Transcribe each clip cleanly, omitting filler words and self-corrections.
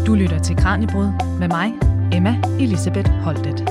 Du lytter til Kraniebrud med mig, Emma Elisabeth Holtet.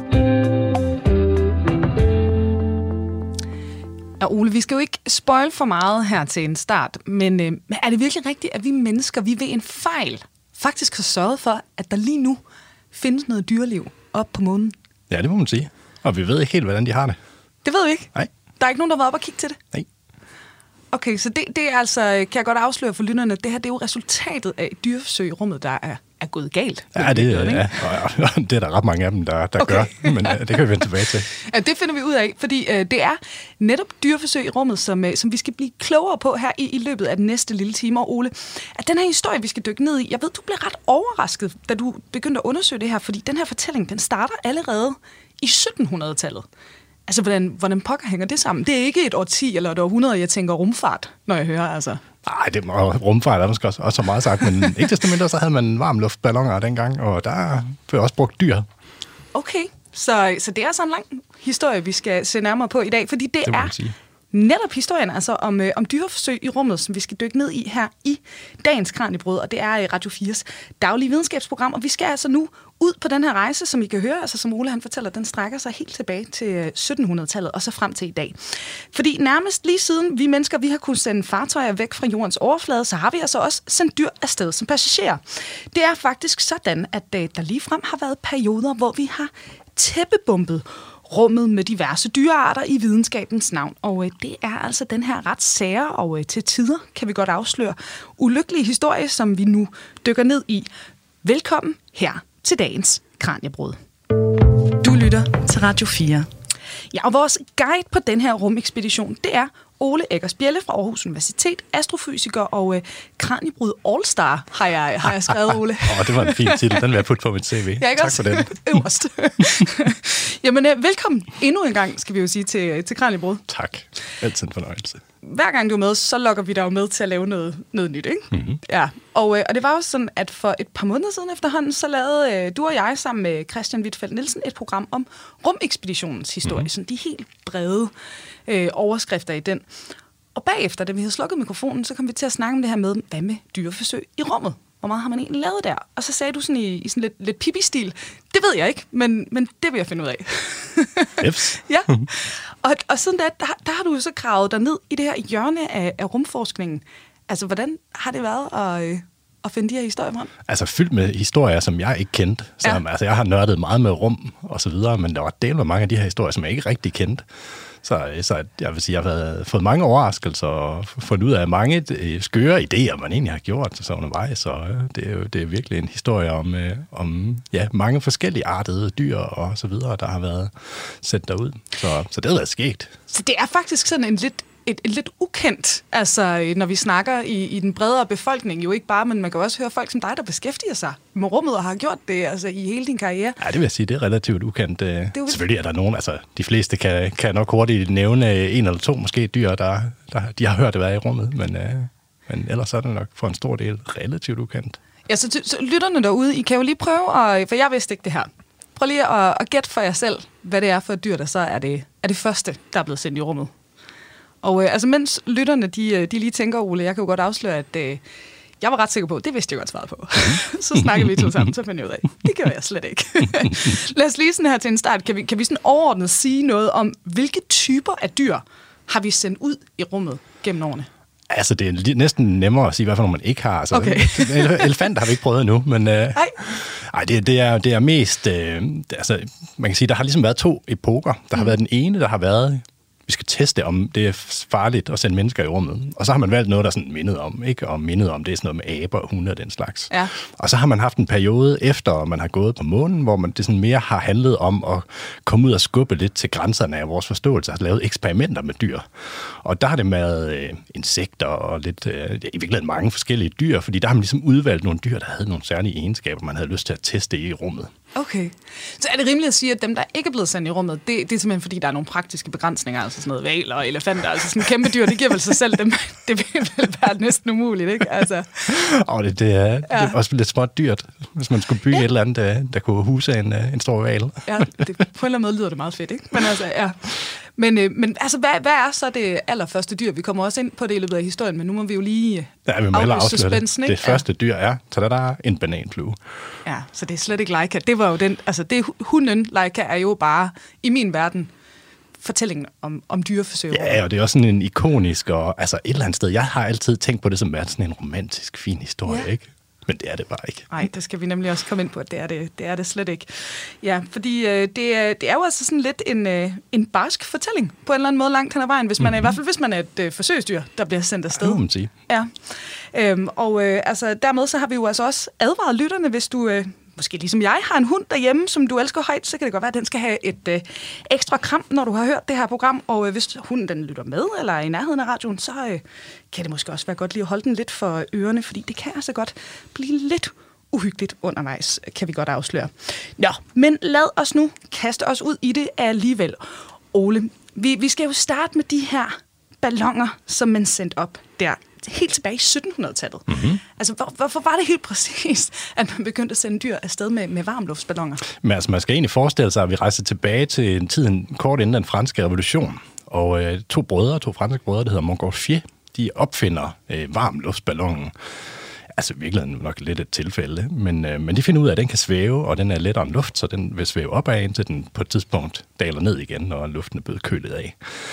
Og Ole, vi skal jo ikke spoil for meget her til en start, men er det virkelig rigtigt, at vi mennesker, vi ved en fejl, faktisk har sørget for, at der lige nu findes noget dyreliv op på månen? Ja, det må man sige. Og vi ved ikke helt, hvordan de har det. Det ved vi ikke? Nej. Der er ikke nogen, der har været op og kigge til det? Nej. Okay, så det er altså, kan jeg godt afsløre for lytterne, det her det er jo resultatet af et dyreforsøg i rummet, der er gået galt. Ja, det er der ret mange af dem, der okay. gør, men det kan vi vende tilbage til. Ja, det finder vi ud af, fordi det er netop dyreforsøg i rummet, som vi skal blive klogere på her i løbet af den næste lille time. Og Ole, at den her historie, vi skal dykke ned i, jeg ved, du blev ret overrasket, da du begyndte at undersøge det her, fordi den her fortælling, den starter allerede i 1700-tallet. Altså, hvordan pokker hænger det sammen? Det er ikke et årti eller et århundrede, jeg tænker rumfart, når jeg hører, altså. Nej, det var rumfart, der måske også så meget sagt, men ikke desto mindre, så havde man varmluftballoner dengang, og der blev også brugt dyr. Okay, så det er så en lang historie, vi skal se nærmere på i dag, fordi det er sige. Netop historien altså om dyreforsøg i rummet, som vi skal dykke ned i her i dagens Kraniebrud, og det er Radio 4's daglige videnskabsprogram, og vi skal altså nu ud på den her rejse, som I kan høre, altså som Ole han fortæller, den strækker sig helt tilbage til 1700-tallet og så frem til i dag. Fordi nærmest lige siden vi mennesker, vi har kunnet sende fartøjer væk fra jordens overflade, så har vi altså også sendt dyr afsted som passagerer. Det er faktisk sådan, at der ligefrem har været perioder, hvor vi har tæppebumpet rummet med diverse dyrearter i videnskabens navn. Og det er altså den her ret sære og til tider, kan vi godt afsløre, ulykkelige historie, som vi nu dykker ned i. Velkommen her til dagens Kraniebrud. Du lytter til Radio 4. Ja, og vores guide på den her rumekspedition, det er Ole Eggers Bjelle fra Aarhus Universitet, astrofysiker og Kraniebrud All-Star, har jeg skrevet, Ole. Det var en fin titel, den vil jeg putte på mit CV. Ja, tak for den. Øverst. Jamen, velkommen endnu en gang, skal vi jo sige, til Kraniebrud. Tak. Altid en fornøjelse. Hver gang du er med, så lokker vi dig jo med til at lave noget nyt, ikke? Mm-hmm. Ja, og det var jo sådan, at for et par måneder siden efterhånden, så lavede du og jeg sammen med Christian Wittfeldt Nielsen et program om rumekspeditionens historie, sådan de helt brede overskrifter i den. Og bagefter, da vi havde slukket mikrofonen, så kom vi til at snakke om det her med, hvad med dyreforsøg i rummet? Hvor meget har man egentlig lavet der? Og så sagde du sådan i sådan lidt pipi-stil, det ved jeg ikke, men det vil jeg finde ud af. Yes. Ja, og siden da, der har du jo så gravet dig ned i det her hjørne af rumforskningen. Altså, hvordan har det været at finde de her historier frem? Altså, fyldt med historier, som jeg ikke kendte. Altså, jeg har nørdet meget med rum og så videre, men der var delt med mange af de her historier, som jeg ikke rigtig kendte. Så jeg vil sige, jeg har fået mange overraskelser og fundet ud af mange skøre idéer, man egentlig har gjort så undervejs. Så det er virkelig en historie om mange forskellige artede dyr og så videre, der har været sendt derud. Så det har været skægt. Så det er faktisk sådan en lidt ukendt, altså når vi snakker i den bredere befolkning, jo ikke bare, men man kan også høre folk som dig, der beskæftiger sig med rummet og har gjort det altså i hele din karriere. Ja, det vil jeg sige, det er relativt ukendt. Selvfølgelig er der nogen, altså de fleste kan nok hurtigt nævne en eller to måske dyr, der de har hørt det være i rummet, men ellers er det nok for en stor del relativt ukendt. Ja, så lytterne derude, I kan jo lige prøve, for jeg vidste ikke det her. Prøv lige at gætte for jer selv, hvad det er for et dyr, der så er det første, der er blevet sendt i rummet. Og altså, mens lytterne, de lige tænker, Ole, jeg kan jo godt afsløre, at jeg var ret sikker på, det vidste jeg godt svaret på. Så snakker vi to sammen, så finder jeg ud af. Det gør jeg slet ikke. Lad os lige sådan her til en start. Kan vi sådan overordnet sige noget om, hvilke typer af dyr har vi sendt ud i rummet gennem årene? Altså, det er næsten nemmere at sige, hvad for nogle man ikke har. Altså, okay. Elefanter har vi ikke prøvet endnu, men det er mest... altså, man kan sige, der har ligesom været to epoker. Der har været den ene, der har været... Vi skal teste, om det er farligt at sende mennesker i rummet. Og så har man valgt noget, der sådan mindet om, ikke? Og mindet om, det er sådan noget med aber og hunde og den slags. Ja. Og så har man haft en periode efter, man har gået på månen, hvor det sådan mere har handlet om at komme ud og skubbe lidt til grænserne af vores forståelse, altså lavet eksperimenter med dyr. Og der har det med insekter og lidt, i virkeligheden mange forskellige dyr, fordi der har man ligesom udvalgt nogle dyr, der havde nogle særlige egenskaber, man havde lyst til at teste i rummet. Okay. Så er det rimeligt at sige, at dem, der ikke er blevet sendt i rummet, det er simpelthen fordi, der er nogle praktiske begrænsninger, altså sådan noget hvaler og elefanter, altså sådan kæmpe dyr, det giver vel sig selv dem. Det vil være næsten umuligt, ikke? Altså. Det er også lidt småt dyrt, hvis man skulle bygge et eller andet, der kunne huse en stor hval. Ja, på en eller anden måde lyder det meget fedt, ikke? Men altså, ja. Men altså, hvad er så det allerførste dyr? Vi kommer også ind på det i løbet af historien, men nu må vi jo lige afsløre suspensen. Det første dyr er, en bananflue. Ja, så det er slet ikke Laika. Det var jo hunden Laika er jo bare, i min verden, fortællingen om dyreforsøg. Ja, og det er også sådan en ikonisk, og altså et eller andet sted, jeg har altid tænkt på det som sådan en romantisk, fin historie, ikke? Men det er det bare ikke. Nej, det skal vi nemlig også komme ind på, at det er det slet ikke. Ja, fordi det er jo altså sådan lidt en barsk fortælling, på en eller anden måde langt hen ad vejen, hvis man i hvert fald hvis man er et forsøgsdyr, der bliver sendt afsted. Det må man sige. Ja. Altså dermed så har vi jo altså også advaret lytterne, hvis du måske ligesom jeg har en hund derhjemme, som du elsker højt, så kan det godt være, at den skal have et ekstra kram, når du har hørt det her program. Og hvis hunden den lytter med, eller er i nærheden af radioen, så kan det måske også være godt lige at holde den lidt for ørerne, fordi det kan altså godt blive lidt uhyggeligt undervejs, kan vi godt afsløre. Nå, men lad os nu kaste os ud i det alligevel. Ole, vi skal jo starte med de her balloner, som man sendte op der helt tilbage i 1700-tallet. Mm-hmm. Altså, hvorfor var det helt præcis, at man begyndte at sende dyr afsted med varmluftsballoner? Men altså, man skal egentlig forestille sig, at vi rejser tilbage til en tid kort inden den franske revolution. Og to franske brødre, der hedder Montgolfier, de opfinder varmluftsballonen. Altså virkelig nok lidt et tilfælde, men de finder ud af, at den kan svæve, og den er lettere end luft, så den vil svæve opad, indtil den på et tidspunkt daler ned igen, når luften er blevet kølet af.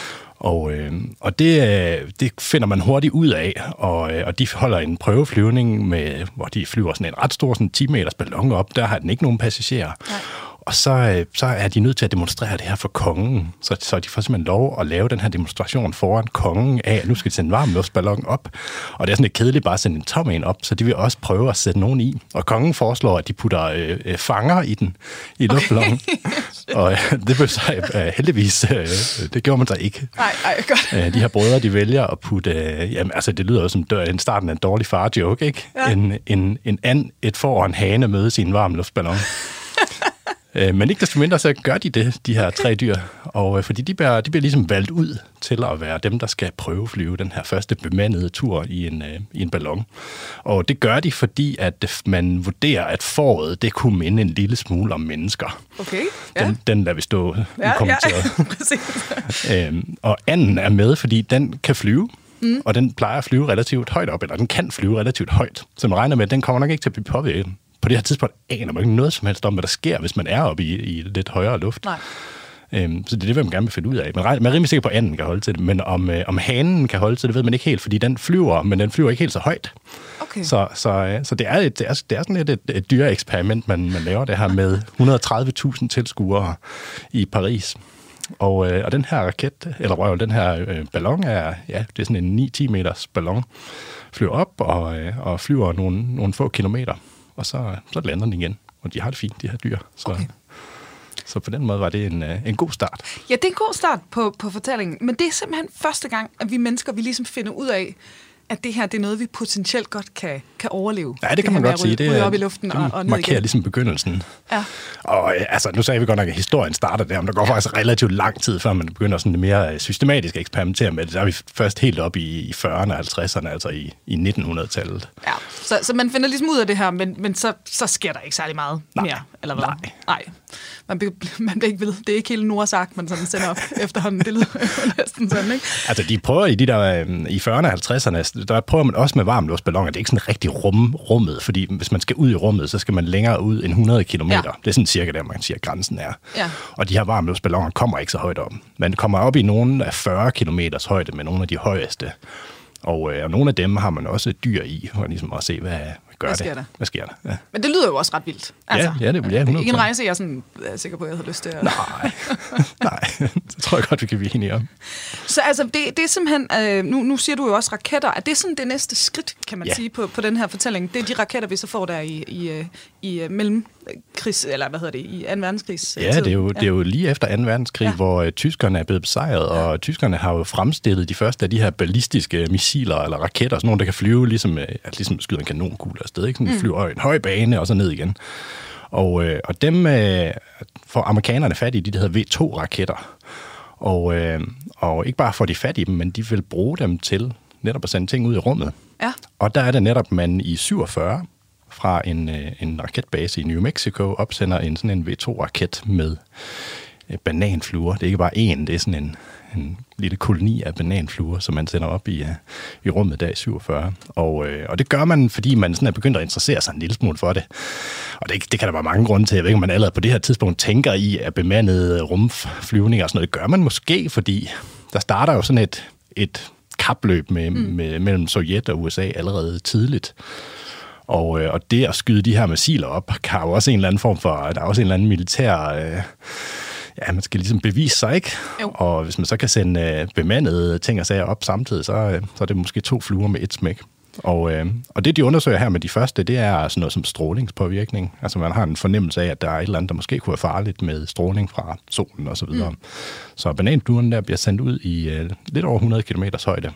Og det finder man hurtigt ud af, og de holder en prøveflyvning, hvor de flyver sådan en ret stor 10 meters ballon op. Der har den ikke nogen passagerer. Nej. Og så er de nødt til at demonstrere det her for kongen. Så de får simpelthen lov at lave den her demonstration foran kongen af, at nu skal de sende en varmluftsballon op. Og det er sådan lidt kedeligt bare at sende en tom en op, så de vil også prøve at sætte nogen i. Og kongen foreslår, at de putter fanger i den, i luftballonen. Og det blev så heldigvis, det gjorde man så ikke. Nej, godt. De her brødre, de vælger at putte, det lyder jo som en starten af en dårlig far-joke, ikke? Ja. En and, et får og en hane møde sin varmluftsballon. Men ikke desto mindre, så gør de her tre dyr, og fordi de bliver ligesom valgt ud til at være dem, der skal prøveflyve den her første bemandede tur i en ballon. Og det gør de, fordi at man vurderer, at fåret, det kunne minde en lille smule om mennesker. Okay, ja. Den lader vi stå ukommenteret. Ja, præcis. Og anden er med, fordi den kan flyve. Og den plejer at flyve relativt højt op, eller den kan flyve relativt højt. Så man regner med, at den kommer nok ikke til at blive påvirket. På det her tidspunkt aner man ikke noget som helst om, hvad der sker, hvis man er oppe i lidt højere luft. Nej. Så det er det, man gerne vil finde ud af. Man er rimelig sikker på, at anden kan holde til det, men om hanen kan holde til det, ved man ikke helt, fordi den flyver, men den flyver ikke helt så højt. Okay. Så det er sådan et dyreeksperiment, man laver det her med 130.000 tilskuere i Paris. Og den her raket, eller den her ballon det er sådan en 9-10 meters ballon, flyver op og flyver nogle få kilometer. Og så lander den igen, og de har det fint, de her dyr. Så på den måde var det en god start. Ja, det er en god start på fortællingen, men det er simpelthen første gang, at vi mennesker, vi ligesom finder ud af, at det her, det er noget, vi potentielt godt kan overleve. Ja, det kan man godt sige. Det op i luften og ned markerer igen. Ligesom begyndelsen. Ja. Og altså, nu sagde vi godt nok, at historien starter der, men der går faktisk relativt lang tid, før man begynder sådan mere systematisk at eksperimentere med det. Der er vi først helt op i 40'erne og 50'erne, altså i 1900-tallet. Ja, så man finder ligesom ud af det her, men så sker der ikke særlig meget mere, eller hvad? Nej. Man bliver ikke ved. Det er ikke hele Nordsark, man sådan sender op efterhånden. Det lyder næsten sådan, ikke? Altså, de prøver i de der i 40'erne og 50'erne, der prøver man også med varmluftsballoner. Det er ikke sådan rigtig rummet, fordi hvis man skal ud i rummet, så skal man længere ud end 100 kilometer. Ja. Det er sådan cirka der, man siger, grænsen er. Ja. Og de her varmluftsballoner kommer ikke så højt op. Man kommer op i nogle af 40 kilometers højde med nogle af de højeste. Og nogle af dem har man også dyr i, for ligesom at se, hvad Hvad sker der? Ja. Men det lyder jo også ret vildt. Altså, ja, det er 100%. Ikke en rejse, jeg er sikker på, at jeg havde lyst til at... Nej, det tror jeg godt, vi kan blive enige om. Så altså, det er simpelthen... Nu siger du jo også raketter. Er det sådan det næste skridt, kan man sige, på den her fortælling? Det er de raketter, vi så får der i mellemkrigs... Eller hvad hedder det? I 2. verdenskrigs Ja, det er jo lige efter 2. verdenskrig, hvor tyskerne er blevet besejret, og tyskerne har jo fremstillet de første af de her ballistiske missiler eller raketter, sådan nogle, der kan flyve ligesom skyder en kanonkugle afsted, ikke? Sådan, de flyver en høj bane og så ned igen. Og dem får amerikanerne fat i de hedder V2-raketter. Og ikke bare får de fat i dem, men de vil bruge dem til netop at sende ting ud i rummet. Ja. Og der er det netop, man i 47 fra en raketbase i New Mexico opsender sådan en V2-raket med bananfluer. Det er ikke bare én, det er sådan en lille koloni af bananfluer, som man sender op i rummet der i 47. Og det gør man, fordi man sådan er begyndt at interessere sig en lille smule for det. Og det kan der være mange grunde til. Jeg ved ikke, om man allerede på det her tidspunkt tænker i, at bemandede rumflyvninger og sådan noget. Det gør man måske, fordi der starter jo sådan et kapløb mellem Sovjet og USA allerede tidligt. Og det at skyde de her missiler op, kan jo også en eller anden form for, der er også en eller anden militær, man skal ligesom bevise sig, ikke? Jo. Og hvis man så kan sende bemandede ting og sager op samtidig, så er det måske 2 fluer med et smæk. Og det, de undersøger her med de første, det er sådan noget som strålingspåvirkning. Altså man har en fornemmelse af, at der er et eller andet, der måske kunne være farligt med stråling fra solen og så videre. Så bananfluerne der bliver sendt ud i lidt over 100 km højde.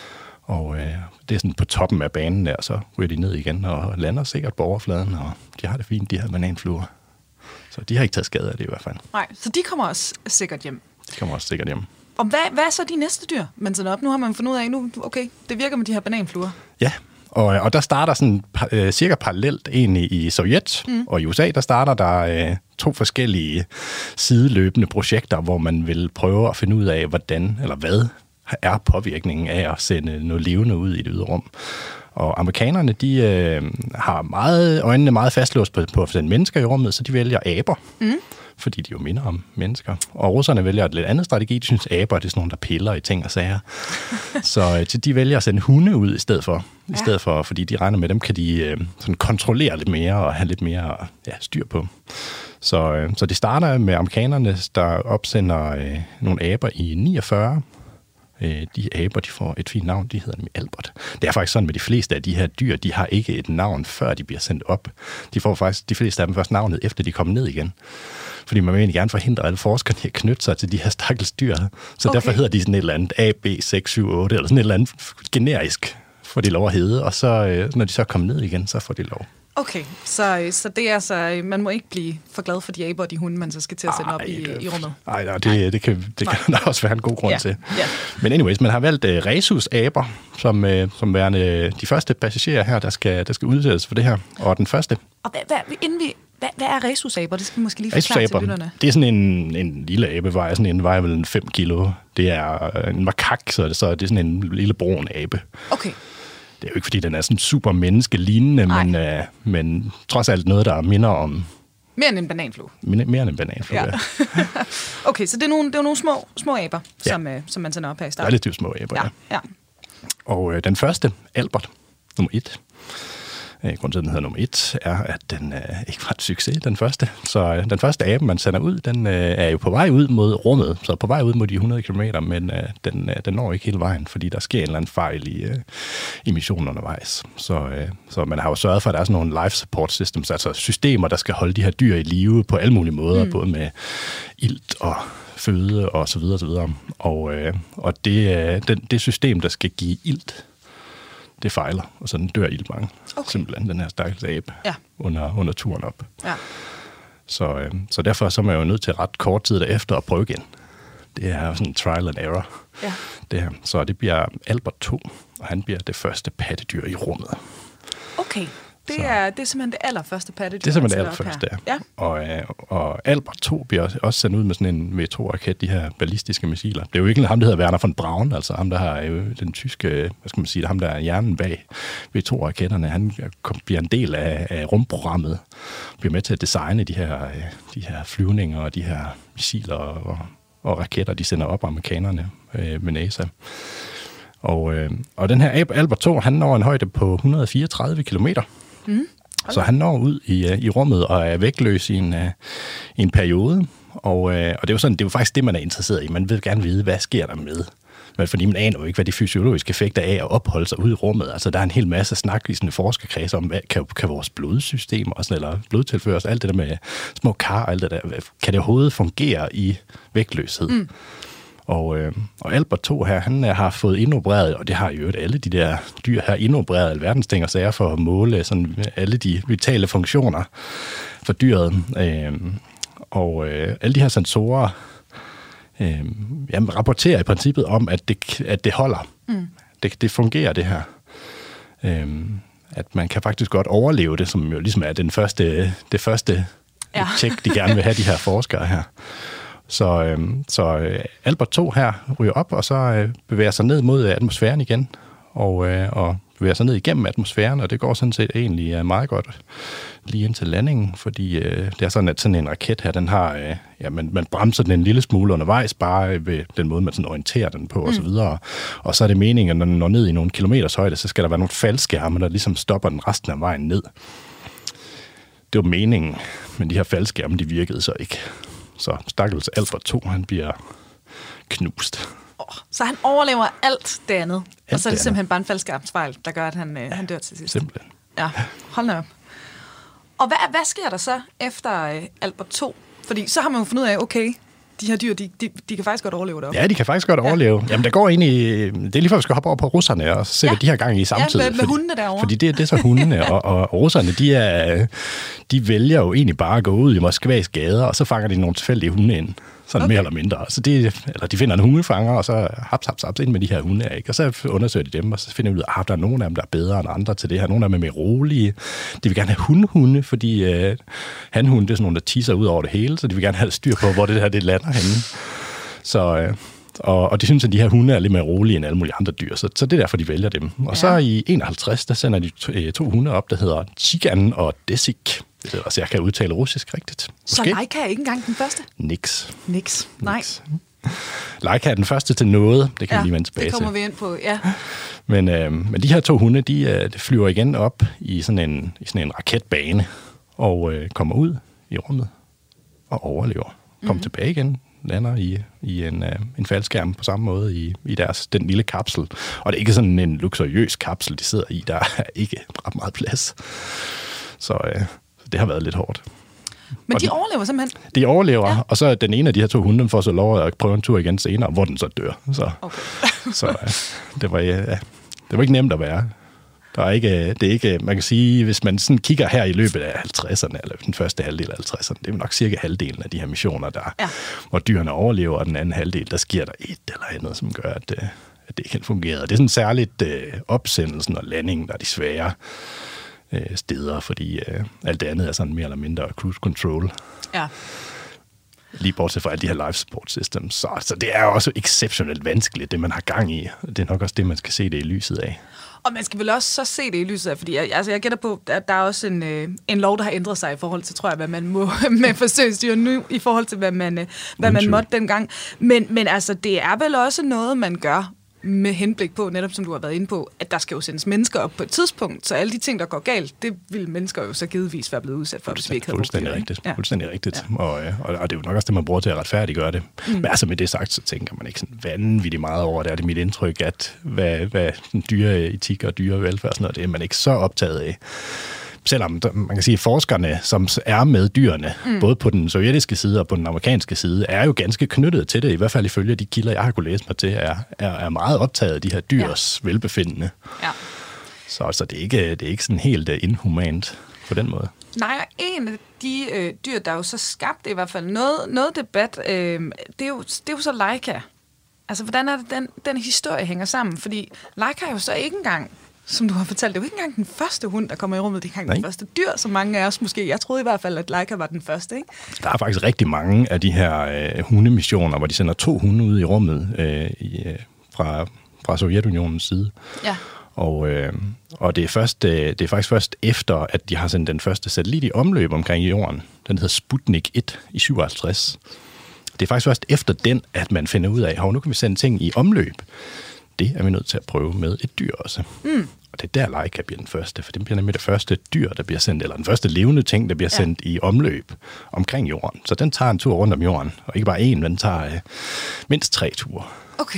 Og det er sådan på toppen af banen der, så ryger de ned igen og lander sikkert på overfladen, og de har det fint, de her bananfluer. Så de har ikke taget skade af det i hvert fald. Nej, så de kommer også sikkert hjem. De kommer også sikkert hjem. Og hvad er så de næste dyr, man sender op? Nu har man fundet ud af, okay, det virker med de her bananfluer. Ja, og der starter sådan cirka parallelt egentlig i Sovjet, og i USA, der starter der 2 forskellige sideløbende projekter, hvor man vil prøve at finde ud af, hvordan eller hvad er påvirkningen af at sende noget levende ud i det ydre rum. Og amerikanerne, de har øjnene meget fastlåst på at sende mennesker i rummet, så de vælger aber, fordi de jo minder om mennesker. Og russerne vælger et lidt andet strategi. De synes, aber det er sådan nogle, der piller i ting og sager. Så de vælger at sende hunde ud i stedet for, fordi de regner med, dem kan de sådan kontrollere lidt mere og have lidt mere styr på. Så de starter med amerikanerne, der opsender nogle aber i 49. De aber, de får et fint navn, de hedder nemlig Albert. Det er faktisk sådan med de fleste af de her dyr, de har ikke et navn, før de bliver sendt op. De får faktisk de fleste af dem først navnet, efter de kommer ned igen. Fordi man vil egentlig gerne forhindre alle forskerne i at knytte sig til de her stakkels dyr. Så derfor hedder de sådan et eller andet A, B, 6, 7, 8, eller sådan et eller andet generisk, får de lov at hedde. Og så, når de så kommer ned igen, så får de lov. Okay, så det er altså, man må ikke blive for glad for de aber og de hunde, man så skal til at sende op i rummet. Nej, det kan der også være en god grund til. Ja. Men anyways, man har valgt rhesusaber som værende de første passagerer her, der skal udsættes for det her. Og den første. Og hvad er rhesusaber? Det skal vi måske lige forklare til lytterne. Det er sådan en lille abe, sådan en vejer vel 5 kilo. Det er en makak, så det er sådan en lille brun abe. Okay. Det er jo ikke, fordi den er sådan super menneskelignende, men trods alt noget, der minder om... Mere end en bananflue. Mere end en bananflue, ja. Okay, så det er nogle små aber, som man sender op her i starten. Relativt små aber, ja. Og den første, Albert, nummer 1. Grunden til, at den hedder nummer 1, er, at den ikke var et succes, den første. Så den første abe, man sender ud, den er jo på vej ud mod rummet, så på vej ud mod de 100 km, men den når ikke hele vejen, fordi der sker en eller anden fejl i missionen undervejs. Så man har jo sørget for, at der er sådan nogle life support systems, altså systemer, der skal holde de her dyr i live på alle mulige måder, både med ilt og føde og så videre, så videre. Og det system, der skal give ilt, det fejler, og så den dør iltmange. Okay. Simpelthen den her stakkels abe under turen op. Ja. Så derfor så er man jo nødt til ret kort tid derefter at prøve igen. Det er jo sådan en trial and error. Ja. Det her. Så det bliver Albert 2, og han bliver det første pattedyr i rummet. Okay. Det er simpelthen det allerførste pattedyr. Det er simpelthen det allerførste, ja. Og Albert 2 bliver også sendt ud med sådan en V2-raket, de her ballistiske missiler. Det er jo ikke ham, der hedder Werner von Braun, altså ham, der har jo den tyske, ham, der er hjernen bag V2-raketterne. Han bliver en del af rumprogrammet, bliver med til at designe de her flyvninger og de her missiler og raketter, de sender op amerikanerne med NASA. Og den her Albert 2, han når en højde på 134 kilometer. Så han når ud i rummet og er vægtløs i en periode. Og det er jo sådan, det er jo faktisk det, man er interesseret i. Man vil gerne vide, hvad sker der med. Men fordi man aner jo ikke, hvad de fysiologiske effekter er af at opholde sig ude i rummet. Altså, der er en hel masse snak i sådan en forskerkreds om, hvad kan vores blodsystem og sådan, eller blodtilførsel, alt det der med små kar og alt det der, kan det overhovedet fungere i vægtløshed? Og Albert 2 her, han har fået indopereret, og det har jo alle de der dyr her, indopereret alverdens ting og sager for at måle sådan alle de vitale funktioner for dyret. Og alle de her sensorer rapporterer i princippet om, at det holder. Det fungerer, det her. At man kan faktisk godt overleve det, som jo ligesom er det første tjek, de gerne vil have, de her forskere her. Så Albert 2 her ryger op, og så bevæger sig ned mod atmosfæren igen, og bevæger sig ned igennem atmosfæren, og det går sådan set egentlig meget godt lige ind til landingen, fordi det er sådan, at sådan en raket her, den har, man bremser den en lille smule undervejs, bare ved den måde, man sådan orienterer den på, og så videre. Og så er det meningen, at når den når ned i nogle kilometers højde, så skal der være nogle faldskærme, der ligesom stopper den resten af vejen ned. Det var meningen, men de her faldskærme, de virkede så ikke. Så stakkels Albert 2, han bliver knust. Så han overlever alt det andet, og så er det simpelthen bare en faldskærmsfejl, der gør, at han dør til sidst. Simpelthen. Ja, hold da op. Og hvad sker der så efter Albert 2? Fordi så har man jo fundet ud af, okay, de her dyr, de kan faktisk godt overleve deroppe. Ja, de kan faktisk godt overleve. Jamen, der går ind i... Det er lige før, vi skal hoppe over på russerne og se, hvad de har gang i samtidig. Ja, med hundene derovre. Fordi det er så hundene, og russerne, de vælger jo egentlig bare at gå ud i Moskvas gader, og så fanger de nogle tilfældige hunde ind. Sådan mere eller mindre. Så de finder en hundefanger, og så haps ind med de her hunde, ikke? Og så undersøger de dem, og så finder de ud af, at der er nogle af dem, der er bedre end andre til det her. Nogle af dem er mere rolige. De vil gerne have hunde, fordi hanhunde, det er sådan nogle, der tisser ud over det hele, så de vil gerne have styr på, hvor det her det lander henne. Så... Og de synes, at de her hunde er lidt mere rolige end alle mulige andre dyr, så det er derfor, de vælger dem. Og så i 51, der sender de 2 hunde op, der hedder Chigan og Desik. Det hedder, så jeg kan udtale russisk rigtigt. Måske. Så Laika er ikke engang den første? Niks. Nej. Laika er den første til noget, det kan vi lige vende tilbage til. Det kommer vi ind på, ja. Men de her 2 hunde, de flyver igen op i sådan en raketbane, og kommer ud i rummet og overlever. Kommer tilbage igen. Lander i en faldskærm på samme måde i den lille kapsel. Og det er ikke sådan en luksuriøs kapsel, de sidder i. Der er ikke ret meget plads. Så det har været lidt hårdt. Men de overlever simpelthen? De overlever, og så den ene af de her 2 hunde får så lov at prøve en tur igen senere, hvor den så dør. Så det var ikke nemt at være. Det er ikke, man kan sige, hvis man sådan kigger her i løbet af 50'erne, eller den første halvdel af 50'erne, det er nok cirka halvdelen af de her missioner, hvor dyrene overlever, og den anden halvdel, der sker der et eller andet, som gør, at det ikke helt fungerer. Det er sådan særligt opsendelsen og landingen, der er de svære steder, fordi alt det andet er sådan mere eller mindre cruise control. Ja. Lige bortset fra alle de her life support systems. Så det er også exceptionelt vanskeligt, det man har gang i. Det er nok også det, man skal se det i lyset af. Og man skal vel også så se det i lyset af, fordi jeg gætter på, at der er også en lov, der har ændret sig i forhold til, tror jeg, hvad man må med forsøgsdyr nu, i forhold til, hvad man måtte dengang. Men altså, det er vel også noget, man gør med henblik på, netop som du har været inde på, at der skal jo sendes mennesker op på et tidspunkt, så alle de ting, der går galt, det vil mennesker jo så givetvis være blevet udsat for, hvis vi ikke havde brugt det. Fuldstændig rigtigt. Ja. Og det er jo nok også det, man bruger til at retfærdiggøre det. Men altså med det sagt, så tænker man ikke sådan vanvittigt meget over det. Er det mit indtryk, at hvad dyreetik og dyrevelfærd og sådan noget, det er man ikke så optaget af. Selvom man kan sige, at forskerne, som er med dyrene, både på den sovjetiske side og på den amerikanske side, er jo ganske knyttet til det. I hvert fald ifølge de kilder, jeg har kunnet læse mig til, er meget optaget af de her dyrs velbefindende. Ja. Så det er ikke sådan helt inhumant på den måde. Nej, en af de dyr, der jo så skabte i hvert fald noget debat, det er jo så Laika. Altså, hvordan er det, den historie hænger sammen? Fordi Laika er jo så ikke engang, som du har fortalt, det er jo ikke engang den første hund, der kommer i rummet. Det er ikke engang den første dyr, som mange af os måske. Jeg troede i hvert fald, at Laika var den første, ikke? Der er faktisk rigtig mange af de her hundemissioner, hvor de sender 2 hunde ud i rummet fra Sovjetunionens side. Ja. Og det er faktisk først efter, at de har sendt den første satellit i omløb omkring jorden. Den hedder Sputnik 1 i 57. Det er faktisk først efter den, at man finder ud af, nu kan vi sende ting i omløb. Det er vi nødt til at prøve med et dyr også. Og det er der Laika bliver den første, for det bliver nemlig det første dyr, der bliver sendt, eller den første levende ting, der bliver sendt i omløb omkring jorden. Så den tager en tur rundt om jorden, og ikke bare én, men den tager mindst 3 ture. Okay.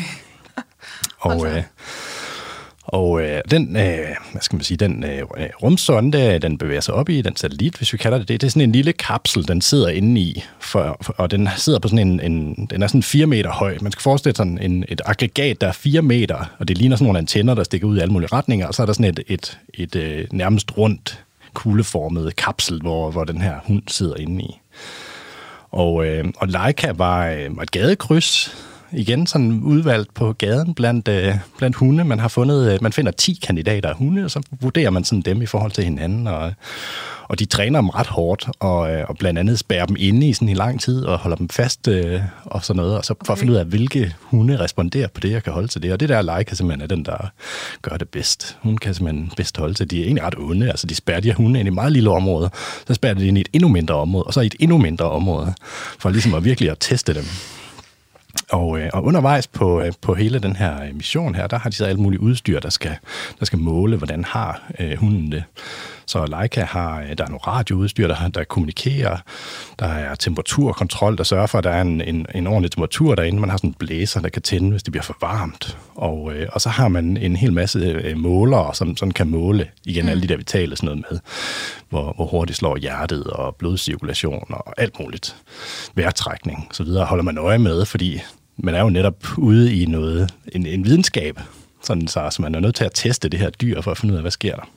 Og den, hvad skal man sige, den rumsonde, den bevæger sig op i, den satellit, hvis vi kalder det, det er sådan en lille kapsel, den sidder inde i, og den sidder på sådan den er sådan 4 meter høj. Man skal forestille sådan et aggregat, der er 4 meter, og det ligner sådan nogle antenner, der stikker ud i alle mulige retninger, og så er der sådan et nærmest rundt, kugleformet kapsel, hvor den her hund sidder inde i. Og Laika var et gadekryds, igen sådan udvalgt på gaden blandt hunde. Man finder 10 kandidater af hunde, og så vurderer man sådan dem i forhold til hinanden. Og Og de træner dem ret hårdt, og blandt andet spærrer dem inde i sådan en lang tid, og holder dem fast og sådan noget, og så for at finde ud af, hvilke hunde responderer på det, og kan holde til det. Og det der Laika simpelthen er den, der gør det bedst. Hun kan simpelthen bedst holde til. De er egentlig ret onde, altså de spærrer de her hunde ind i et meget lille område, så spærrer de ind i et endnu mindre område, og så i et endnu mindre område, for ligesom at virkelig at teste dem. Og undervejs på hele den her mission her, der har de så alt muligt udstyr, der skal måle, hvordan har hunden det. Så Laika der er noget radioudstyr, der kommunikerer. Der er temperaturkontrol, der sørger for, at der er en ordentlig temperatur derinde. Man har sådan en blæser, der kan tænde, hvis det bliver for varmt. Og så har man en hel masse målere, som sådan kan måle igen alle de der vitale sådan noget med, hvor hurtigt slår hjertet og blodcirkulation og alt muligt. Vejrtrækning og så videre holder man øje med, fordi man er jo netop ude i en videnskab, sådan så man er nødt til at teste det her dyr for at finde ud af, hvad sker der.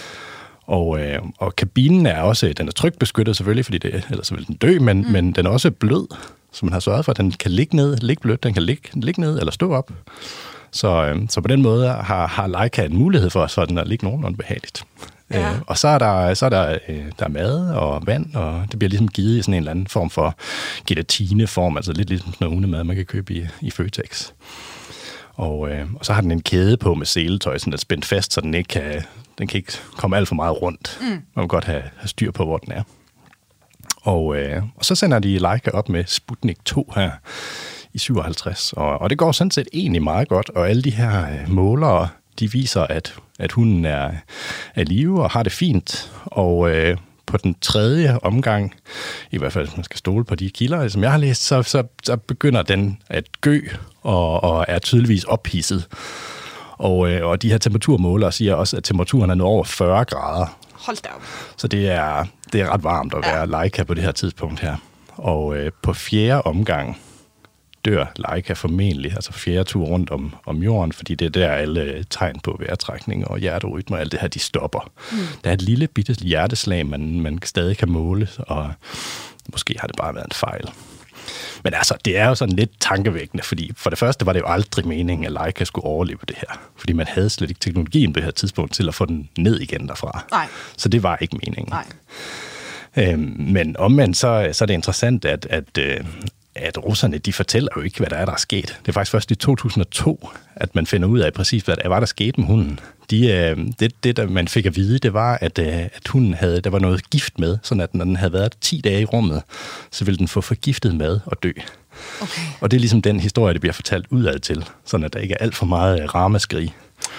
Og kabinen den er trykbeskyttet selvfølgelig, fordi ellers vil den dø, men den er også blød, så man har sørget for, at den kan ligge blødt, den kan ligge ned eller stå op. Så på den måde har Laika en mulighed for sådan at ligge nogenlunde behageligt. Ja. Og så er der mad og vand, og det bliver ligesom givet i sådan en eller anden form for gelatineform, altså lidt ligesom sådan noget hundemad, man kan købe i Føtex. Og så har den en kæde på med seletøj, sådan at spændt fast, så den kan ikke komme alt for meget rundt. Man må godt have styr på, hvor den er. Og så sender de Laika op med Sputnik 2 her i 57, og det går sådan set egentlig meget godt, og alle de her målere, de viser, at hunden er live og har det fint, og på den tredje omgang, i hvert fald hvis man skal stole på de kilder, som jeg har læst, så begynder den at gø og er tydeligvis ophidset. Og de her temperaturmålere siger også, at temperaturen er nået over 40 grader. Hold da op. Så det er ret varmt at være Laika på det her tidspunkt her. Og på fjerde omgang dør Laika formentlig, altså fjerde tur rundt om jorden, fordi det er der alle tegn på vejrtrækning og hjerterytme og alt det her, de stopper. Der er et lille bitte hjerteslag, man stadig kan måle, og måske har det bare været en fejl. Men altså, det er jo sådan lidt tankevækkende, fordi for det første var det jo aldrig meningen, at Laika skulle overleve det her. Fordi man havde slet ikke teknologien på det her tidspunkt til at få den ned igen derfra. Nej. Så det var ikke meningen. Nej. Men omvendt så er det interessant, at russerne, de fortæller jo ikke, hvad der er sket. Det er faktisk først i 2002, at man finder ud af præcis, hvad der var, der skete med hunden. Det, der man fik at vide, det var, at hunden der var noget gift med, sådan at når den havde været 10 dage i rummet, så ville den få forgiftet mad og dø. Okay. Og det er ligesom den historie, det bliver fortalt udad til, sådan at der ikke er alt for meget ramaskrig.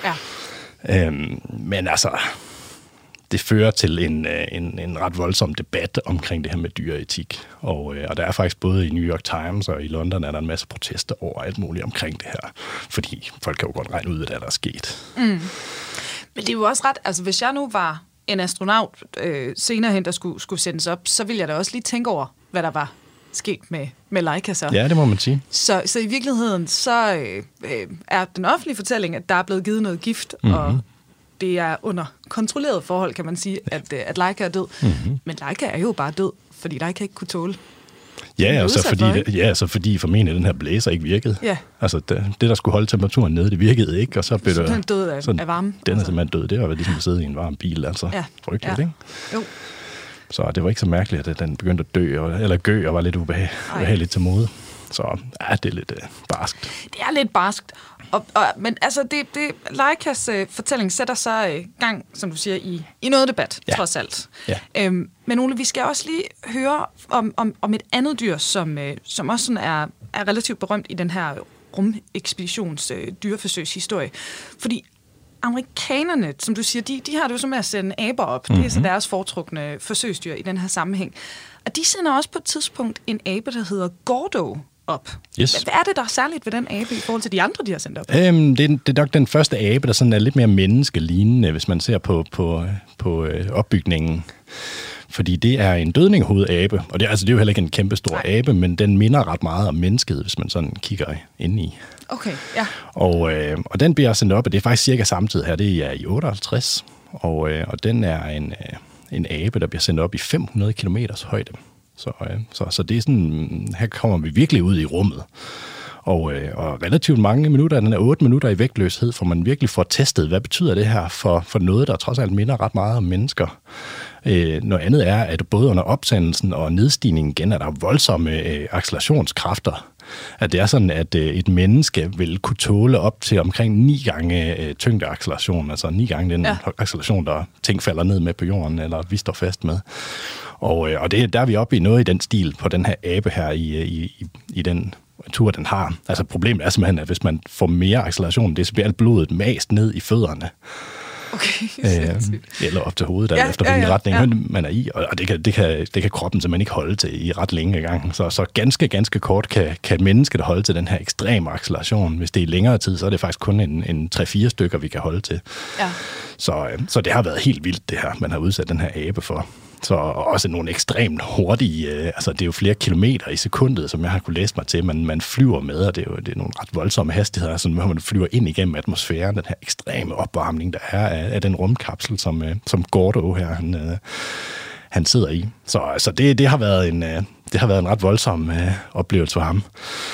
Ja. Men altså, det fører til en ret voldsom debat omkring det her med dyreetik. Og der er faktisk både i New York Times og i London er der en masse protester over alt muligt omkring det her. Fordi folk kan jo godt regne ud af, hvad der er sket. Men det er jo også ret, altså hvis jeg nu var en astronaut senere hen, der skulle sendes op, så ville jeg da også lige tænke over, hvad der var sket med Laika så. Ja, det må man sige. Så i virkeligheden, så er den offentlige fortælling, at der er blevet givet noget gift, og det er under kontrolleret forhold, kan man sige, at Laika er død. Men Laika er jo bare død, fordi Laika ikke kunne tåle. Ja, så fordi formentlig den her blæser ikke virkede. Ja. Altså det, der skulle holde temperaturen nede, det virkede ikke, og så blev den død af varme. Den er simpelthen død. Det var ligesom at sidde i en varm bil, altså. Ja. Frygteligt, ikke? Jo. Så det var ikke så mærkeligt, at den begyndte at dø, eller gø, og var lidt ubehageligt til mode. Så ja, det er lidt barskt. Det er lidt barskt. Men altså, Laikas fortælling sætter så gang, som du siger, i noget debat, trods alt. Ja. Men Ole, vi skal også lige høre om et andet dyr, som også sådan er relativt berømt i den her rumekspeditions dyreforsøgshistorie. Fordi amerikanerne, som du siger, de har det jo så med at sende aber op. Det er så deres foretrukne forsøgsdyr i den her sammenhæng. Og de sender også på et tidspunkt en abe, der hedder Gordo, op. Yes. Hvad er det, der er særligt ved den abe i forhold til de andre, de har sendt op? Det er nok den første abe, der sådan er lidt mere menneskelignende, hvis man ser på opbygningen. Fordi det er en dødningehovedabe, og det er jo heller ikke en kæmpe stor abe, men den minder ret meget om mennesket, hvis man sådan kigger ind i. Okay, ja. Og den bliver sendt op, og det er faktisk cirka samtidig her, det er i 58, og den er en abe, der bliver sendt op i 500 kilometers højde. Så det er sådan, her kommer vi virkelig ud i rummet. Og relativt mange minutter, den er 8 minutter i vægtløshed, for man virkelig får testet, hvad betyder det her for noget, der trods alt minder ret meget om mennesker. Noget andet er, at både under opsendelsen og nedstigningen igen er der voldsomme accelerationskrafter. At det er sådan, at et menneske vil kunne tåle op til omkring 9 gange tyngdeacceleration, altså 9 gange den acceleration, der ting falder ned med på jorden, eller vi står fast med. Og det, der er vi oppe i noget i den stil på den her abe her i den tur, den har. Altså problemet er simpelthen, at hvis man får mere acceleration, så bliver alt blodet mast ned i fødderne. Okay, eller op til hovedet, efter hvilken retning man er i, og det kan kroppen simpelthen ikke holde til i ret længe gang. Så ganske kort kan et menneske der holde til den her ekstreme acceleration. Hvis det er i længere tid, så er det faktisk kun en 3-4 stykker, vi kan holde til. Ja. Så det har været helt vildt, det her, man har udsat den her abe for. Så også nogle ekstremt hurtige, altså det er jo flere kilometer i sekundet, som jeg har kunne læse mig til, man flyver med, og det er nogle ret voldsomme hastigheder, så man flyver ind igennem atmosfæren, den her ekstreme opvarmning, der er af den rumkapsel, som Gordo her, han sidder i. Så det har været en ret voldsom oplevelse for ham.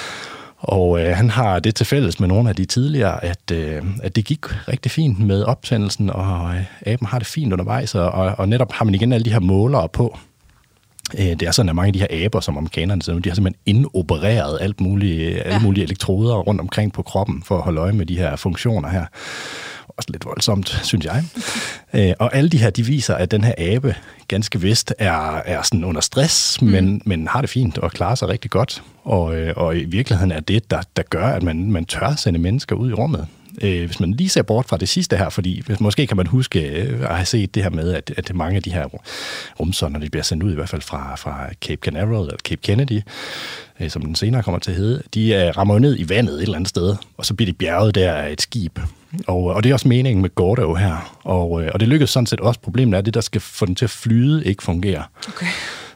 Og han har det til fælles med nogle af de tidligere, at det gik rigtig fint med opsendelsen, og aben har det fint undervejs, og netop har man igen alle de her målere på. Det er sådan, at mange af de her aber, som amerikanerne siger, de har simpelthen indopereret alle mulige elektroder rundt omkring på kroppen, for at holde øje med de her funktioner her. Også lidt voldsomt, synes jeg. Og alle de her, de viser, at den her abe ganske vist er sådan under stress, men har det fint og klarer sig rigtig godt. Og i virkeligheden er det, der gør, at man tør sende mennesker ud i rummet. Hvis man lige ser bort fra det sidste her, fordi måske kan man huske at have set det her med, at mange af de her rumsonder, de bliver sendt ud, i hvert fald fra Cape Canaveral eller Cape Kennedy, som den senere kommer til at hedde, de rammer ned i vandet et eller andet sted, og så bliver de bjerget der af et skib. Og det er også meningen med Gordo her. Og det lykkedes sådan set også. Problemet er, at det, der skal få den til at flyde, ikke fungerer. Okay.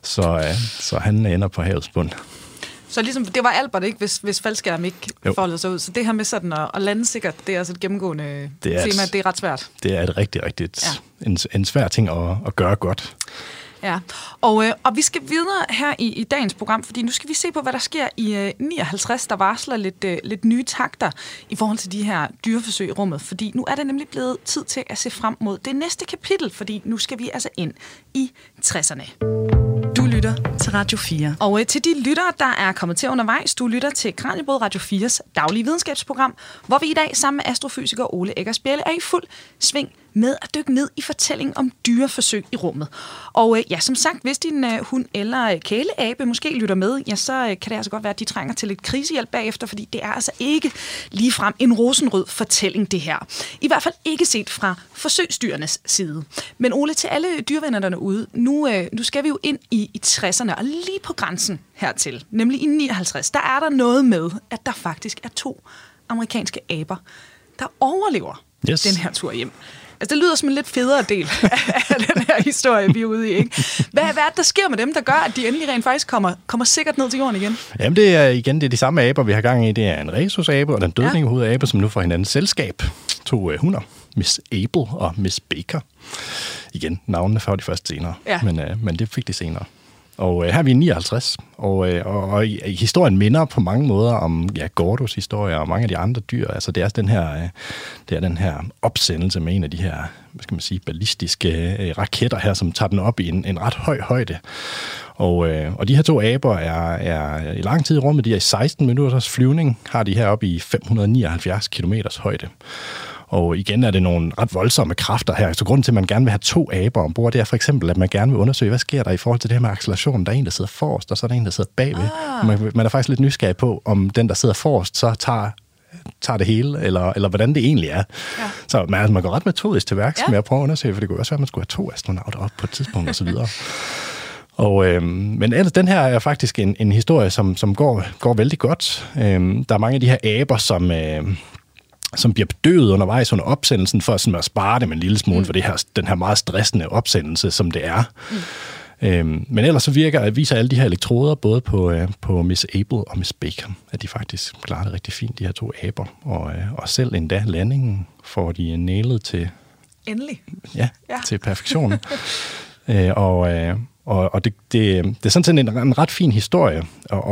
Så han ender på havets bund. Så ligesom, det var Albert, ikke, hvis faldskærm ikke foldede sig ud. Så det her med sådan at lande sikkert, det er altså et gennemgående tema, det er ret svært. Det er et rigtig en svær ting at gøre godt. Ja, og vi skal videre her i dagens program, fordi nu skal vi se på, hvad der sker i 59, der varsler lidt nye takter i forhold til de her dyreforsøg i rummet, fordi nu er det nemlig blevet tid til at se frem mod det næste kapitel, fordi nu skal vi altså ind i 60'erne. Du lytter til Radio 4. Og til de lyttere, der er kommet til undervejs, du lytter til Kraniebrud Radio 4's daglige videnskabsprogram, hvor vi i dag sammen med astrofysiker Ole Eggersbjelle er i fuld sving med at dykke ned i fortællingen om dyreforsøg i rummet. Og som sagt, hvis din hund eller kæleabe måske lytter med, ja, så kan det altså godt være, at de trænger til lidt krisehjælp bagefter, fordi det er altså ikke ligefrem en rosenrød fortælling, det her. I hvert fald ikke set fra forsøgsdyrenes side. Men Ole, til alle dyrevenner derude, nu skal vi jo ind i 60'erne, og lige på grænsen hertil, nemlig i 59, der er der noget med, at der faktisk er 2 amerikanske aber, der overlever den her tur hjem. Altså, det lyder som en lidt federe del af den her historie, vi er ude i, ikke? Hvad er det, der sker med dem, der gør, at de endelig rent faktisk kommer sikkert ned til jorden igen? Jamen, det er de samme aber, vi har gang i. Det er en rhesusabe og den dødningehovedabe, som nu får hinanden selskab. 2 hunder, Miss Abel og Miss Baker. Igen, navnene får de først senere, men det fik de senere. Og her er vi i 59, og historien minder på mange måder om Gordos historie og mange af de andre dyr. Altså det er den her opsendelse med en af de her, hvad skal man sige, ballistiske raketter her, som tager den op i en ret høj højde. Og de her 2 aber er i lang tid i rummet. De er i 16 minutters flyvning, har de her op i 579 kilometers højde. Og igen er det nogle ret voldsomme kræfter her. Så grunden til, at man gerne vil have 2 aber ombord, det er for eksempel, at man gerne vil undersøge, hvad sker der i forhold til det her med acceleration. Der er en, der sidder forrest, og så er der en, der sidder bagved. Man er faktisk lidt nysgerrig på, om den, der sidder forrest, så tager det hele, eller hvordan det egentlig er. Ja. Så man går ret metodisk til værks med at prøve at undersøge, for det kunne også være, at man skulle have 2 astronauter op på et tidspunkt osv. Men ellers, den her er faktisk en historie, som går vældig godt. Der er mange af de her aber, som bliver bedøvet undervejs under opsendelsen, for sådan at spare dem en lille smule for den her meget stressende opsendelse, som det er. Men ellers så viser alle de her elektroder, både på Miss Abel og Miss Baker, at de faktisk klarer det rigtig fint, de her 2 aber. Og selv endda landingen får de nailet til... Endelig. Ja, til perfektion. Og det er sådan set en ret fin historie,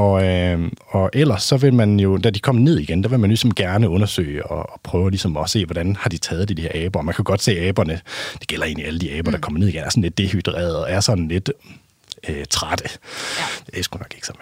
og ellers så vil man jo, da de kommer ned igen, der vil man ligesom gerne undersøge og prøve ligesom at se, hvordan har de taget de her aber. Man kan godt se aberne, det gælder egentlig alle de aber, der kommer ned igen, er sådan lidt dehydreret og er sådan lidt trætte. Ja. Det er sgu nok ikke så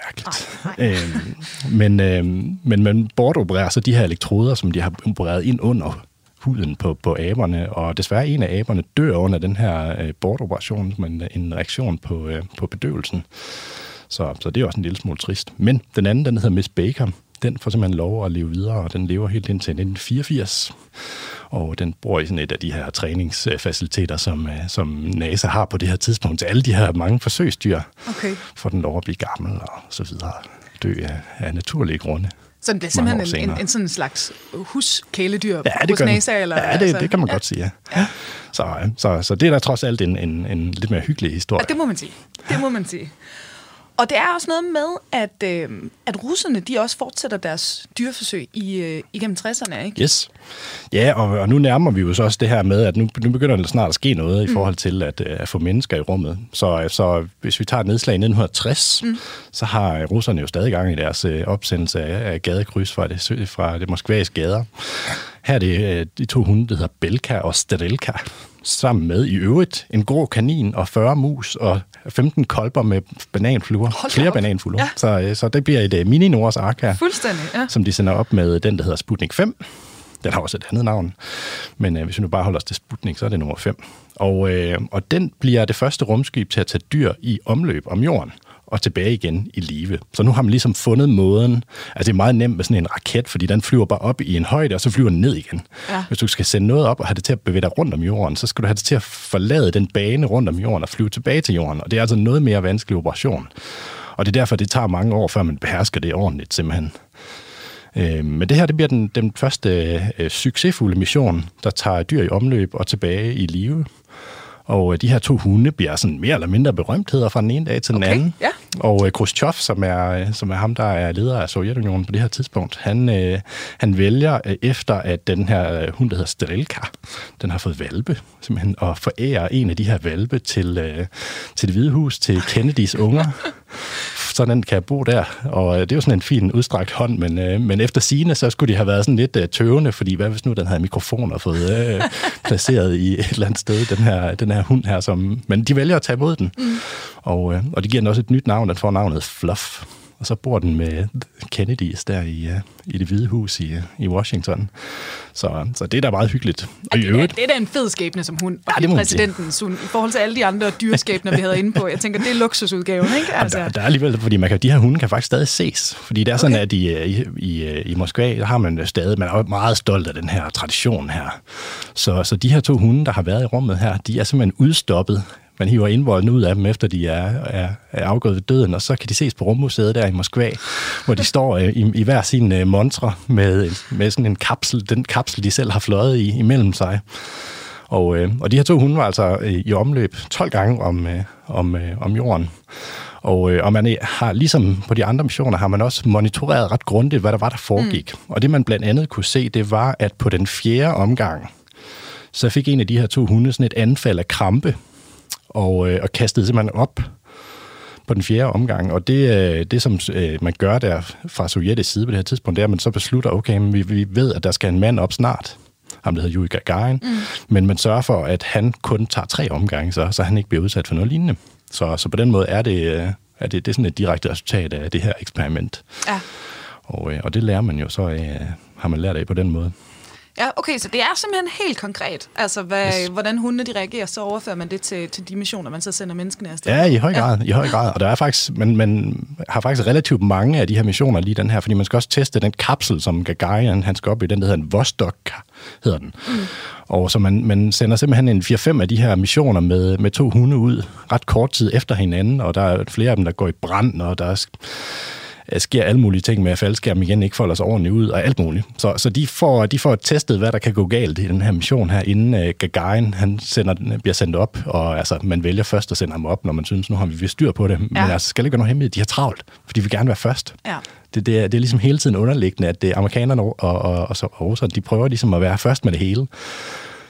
mærkeligt. Men man bortopererer så de her elektroder, som de har opereret ind under huden på aberne, og desværre en af aberne dør under den her bortoperation, men en reaktion på bedøvelsen. Så det er også en lille smule trist. Men den anden, den hedder Miss Baker, den får simpelthen lov at leve videre, og den lever helt indtil 1984. Og den bor i sådan et af de her træningsfaciliteter, som NASA har på det her tidspunkt til alle de her mange forsøgsdyr. Okay. For den lov at blive gammel og så videre. Dø af naturlige grunde. Så det er simpelthen en sådan slags huskæledyr hos NASA? Eller, det kan man godt sige, ja. Så det er da trods alt en lidt mere hyggelig historie. Ja, det må man sige. Og det er også noget med, at russerne, de også fortsætter deres dyreforsøg igennem 60'erne, ikke? Yes. Ja, og nu nærmer vi jo så også det her med, at nu begynder det snart at ske noget i forhold til at få mennesker i rummet. Så hvis vi tager et nedslag i 1960, så har russerne jo stadig gang i deres opsendelse af gadekryds fra det moskvas gader. Her er det de 2 hunde, der hedder Belka og Strelka, sammen med i øvrigt en grå kanin og 40 mus og 15 kolber med bananfluer. Flere bananfluer. Ja. Så det bliver et mini-Noahs ark her. Fuldstændig, ja. Som de sender op med den, der hedder Sputnik 5. Den har også et andet navn. Men hvis vi nu bare holder os til Sputnik, så er det nummer 5. Og den bliver det første rumskib til at tage dyr i omløb om jorden og tilbage igen i live. Så nu har man ligesom fundet måden. Altså det er meget nemt med sådan en raket, fordi den flyver bare op i en højde, og så flyver den ned igen. Ja. Hvis du skal sende noget op og have det til at bevæge dig rundt om jorden, så skal du have det til at forlade den bane rundt om jorden og flyve tilbage til jorden. Og det er altså noget mere vanskelig operation. Og det er derfor, det tager mange år, før man behersker det ordentligt simpelthen. Men det her, det bliver den første succesfulde mission, der tager dyr i omløb og tilbage i live. Og de her 2 hunde bliver sådan mere eller mindre berømtheder fra den ene dag til den anden. Ja. Og Khrushchev, som er ham, der er leder af Sovjetunionen på det her tidspunkt, han vælger efter, at den her hund, der hedder Strelka, den har fået hvalpe, simpelthen, og forærer en af de her hvalpe til Det Hvide Hus, til Kennedys unger. Sådan kan jeg bo der, og det er jo sådan en fin udstrakt hånd, men efter sigende, så skulle de have været sådan lidt tøvende, fordi hvad hvis nu den her mikrofon har fået placeret i et eller andet sted, den her hund her, men de vælger at tage imod den, og de giver den også et nyt navn, den får navnet Fluff. Og så bor den med Kennedys der i Det Hvide Hus i Washington. Så det er da meget hyggeligt. Og det er da en fed skæbne som hund, og ja, præsidentens hund, i forhold til alle de andre dyreskæbner, vi havde inde på. Jeg tænker, det er luksusudgaven, ikke? Altså. Der er alligevel, fordi de her hunde kan faktisk stadig ses. Fordi det er sådan, at i Moskva, der har man stadig, man er meget stolt af den her tradition her. Så de her 2 hunde, der har været i rummet her, de er simpelthen udstoppet. Man hiver indvolden ud af dem, efter de er afgået ved døden, og så kan de ses på Rummuseet der i Moskva, hvor de står i hver sin montre med sådan en kapsel, den kapsel, de selv har fløjet imellem sig. Og de her 2 hunde var altså i omløb 12 gange om jorden. Og man har, ligesom på de andre missioner, har man også monitoreret ret grundigt, hvad der var, der foregik. Og det, man blandt andet kunne se, det var, at på den 4. omgang, så fik en af de her 2 hunde sådan et anfald af krampe, og kastede simpelthen op på den 4. omgang. Og det som man gør der fra sovjetisk side på det her tidspunkt, det er, at man så beslutter, okay, men vi ved, at der skal en mand op snart, ham der hedder Yuri Gagarin, men man sørger for, at han kun tager 3 omgange, så han ikke bliver udsat for noget lignende. Så på den måde er det sådan et direkte resultat af det her eksperiment. Ja. Og det lærer man jo så har man lært af på den måde. Ja, okay, så det er simpelthen helt konkret, altså hvordan hundene de reagerer, så overfører man det til de missioner, man så sender menneskene afsted. Ja, i høj grad. Og der er faktisk, man har faktisk relativt mange af de her missioner lige den her, fordi man skal også teste den kapsel, som Gagarin, han skal op i, den der hedder en Vostok, hedder den. Og så man sender simpelthen en 4-5 af de her missioner med 2 hunde ud, ret kort tid efter hinanden, og der er flere af dem, der går i brand, og der sker alle mulige ting med, at faldskærmen igen ikke folder sig ordentligt ud, og alt muligt. Så de får testet, hvad der kan gå galt i den her mission her, inden Gagarin bliver sendt op, og altså, man vælger først at sende ham op, når man synes, nu har vi styr på det. Men altså, skal det ikke være noget hemmeligt? De har travlt, for de vil gerne være først. Ja. Det er ligesom hele tiden underliggende, at amerikanerne og russerne, de prøver ligesom at være først med det hele.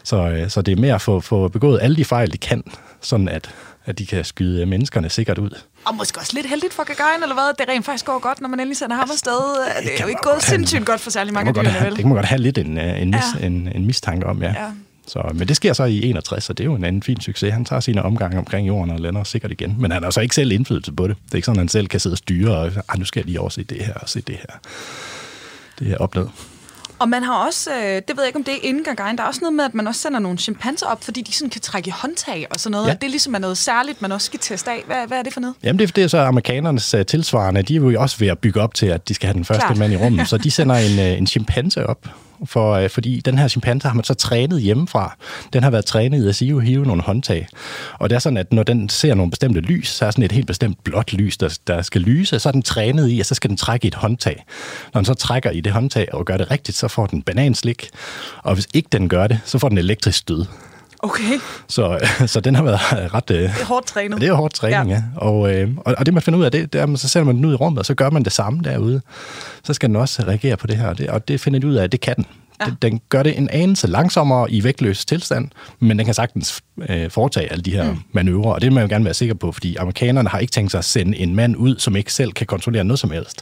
Så det er mere at få begået alle de fejl, de kan, sådan at de kan skyde menneskerne sikkert ud. Og måske også lidt heldigt for Gagarin, eller hvad? Det rent faktisk går godt, når man endelig sender ham afsted. Det er jo ikke gået sindssygt godt for særlig mange af dyrene, vel? Det kan man godt have lidt en mistanke om, ja. Men det sker så i 61, og det er jo en anden fin succes. Han tager sine omgange omkring jorden og lander sikkert igen. Men han har så ikke selv indflydelse på det. Det er ikke sådan, at han selv kan sidde og styre, og nu skal jeg lige overse det her og se det her. Det er oplevet. Og man har også, det ved jeg ikke om det er inden Gagarin, der er også noget med, at man også sender nogle chimpanser op, fordi de sådan kan trække i håndtag og sådan noget. Ja. Det er ligesom noget særligt, man også skal teste af. Hvad er det for noget? Jamen det er så amerikanernes tilsvarende. De er jo også ved at bygge op til, at de skal have den første mand i rummet. Så de sender en chimpanse op. Fordi den her chimpanse har man så trænet hjemmefra. Den har været trænet i at hive nogle håndtag. Og det er sådan, at når den ser nogle bestemte lys, så er sådan et helt bestemt blåt lys, der skal lyse, så er den trænet i, og så skal den trække i et håndtag. Når den så trækker i det håndtag og gør det rigtigt, så får den bananslik. Og hvis ikke den gør det, så får den elektrisk stød. Okay. Så den har været ret... Det er hårdt trænet. Det er hårdt træning, ja. Og det man finder ud af, det er, så sætter man den ud i rummet, og så gør man det samme derude. Så skal den også reagere på det her, og det finder de ud af, at det kan den. Ja. Den gør det en anelse langsommere i vægtløs tilstand, men den kan sagtens foretage alle de her manøvrer, og det vil man jo gerne være sikker på, fordi amerikanerne har ikke tænkt sig at sende en mand ud, som ikke selv kan kontrollere noget som helst.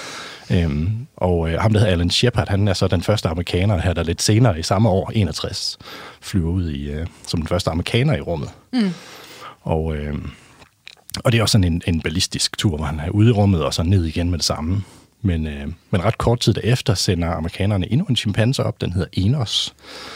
Ham, der hedder Alan Shepard, han er så den første amerikaner her, der lidt senere i samme år, 61, flyver ud som den første amerikaner i rummet. Og det er også sådan en ballistisk tur, hvor han er ude i rummet og så ned igen med det samme. Men ret kort tid derefter sender amerikanerne endnu en chimpanse op, den hedder Enos.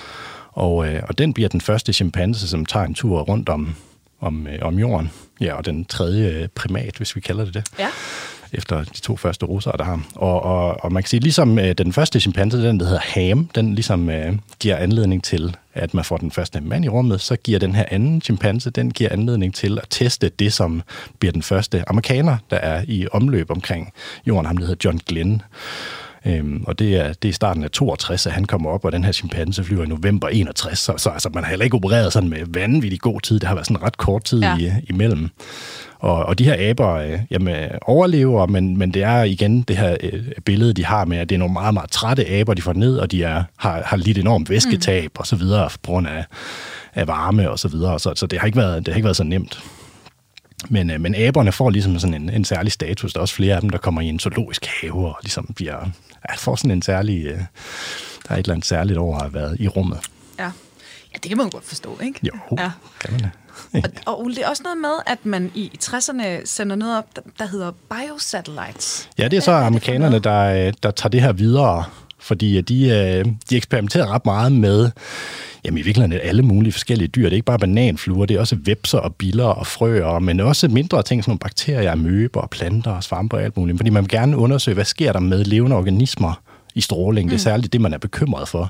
Og den bliver den første chimpanse, som tager en tur rundt om jorden. Ja, og den tredje primat, hvis vi kalder det det. Ja. Efter de to første russere, der har. Og man kan sige, ligesom den første chimpanse, den der hedder Ham, den ligesom giver anledning til, at man får den første mand i rummet, så giver den her anden chimpanse, den giver anledning til at teste det, som bliver den første amerikaner, der er i omløb omkring jorden. Ham, der hedder John Glenn. Og det er i starten af 62, at han kommer op, og den her chimpanse flyver i november 61. Så altså, man har heller ikke opereret sådan med vanvittig god tid. Det har været sådan ret kort tid imellem. Og de her aber overlever, men det er igen det her billede, de har med, at det er nogle meget, meget trætte aber, de får ned, og de har lidt enormt væsketab og så videre på grund af varme og så videre. Så det har ikke været så nemt. Men aberne får ligesom sådan en særlig status. Der er også flere af dem, der kommer i en zoologisk have og ligesom får sådan en særlig... der er et eller andet særligt over at have været i rummet. Ja, det kan man godt forstå, ikke? Jo, kan man det. Og Ole, det er også noget med, at man i 60'erne sender noget op, der hedder biosatellites. Ja, det er så amerikanerne, der tager det her videre, fordi de eksperimenterer ret meget med i virkeligheden alle mulige forskellige dyr. Det er ikke bare bananfluer, det er også vepser og biller og frøer, men også mindre ting, sådan nogle bakterier, amøber og planter og svamper og alt muligt. Fordi man vil gerne undersøge, hvad sker der med levende organismer i stråling. Det er særligt det, man er bekymret for.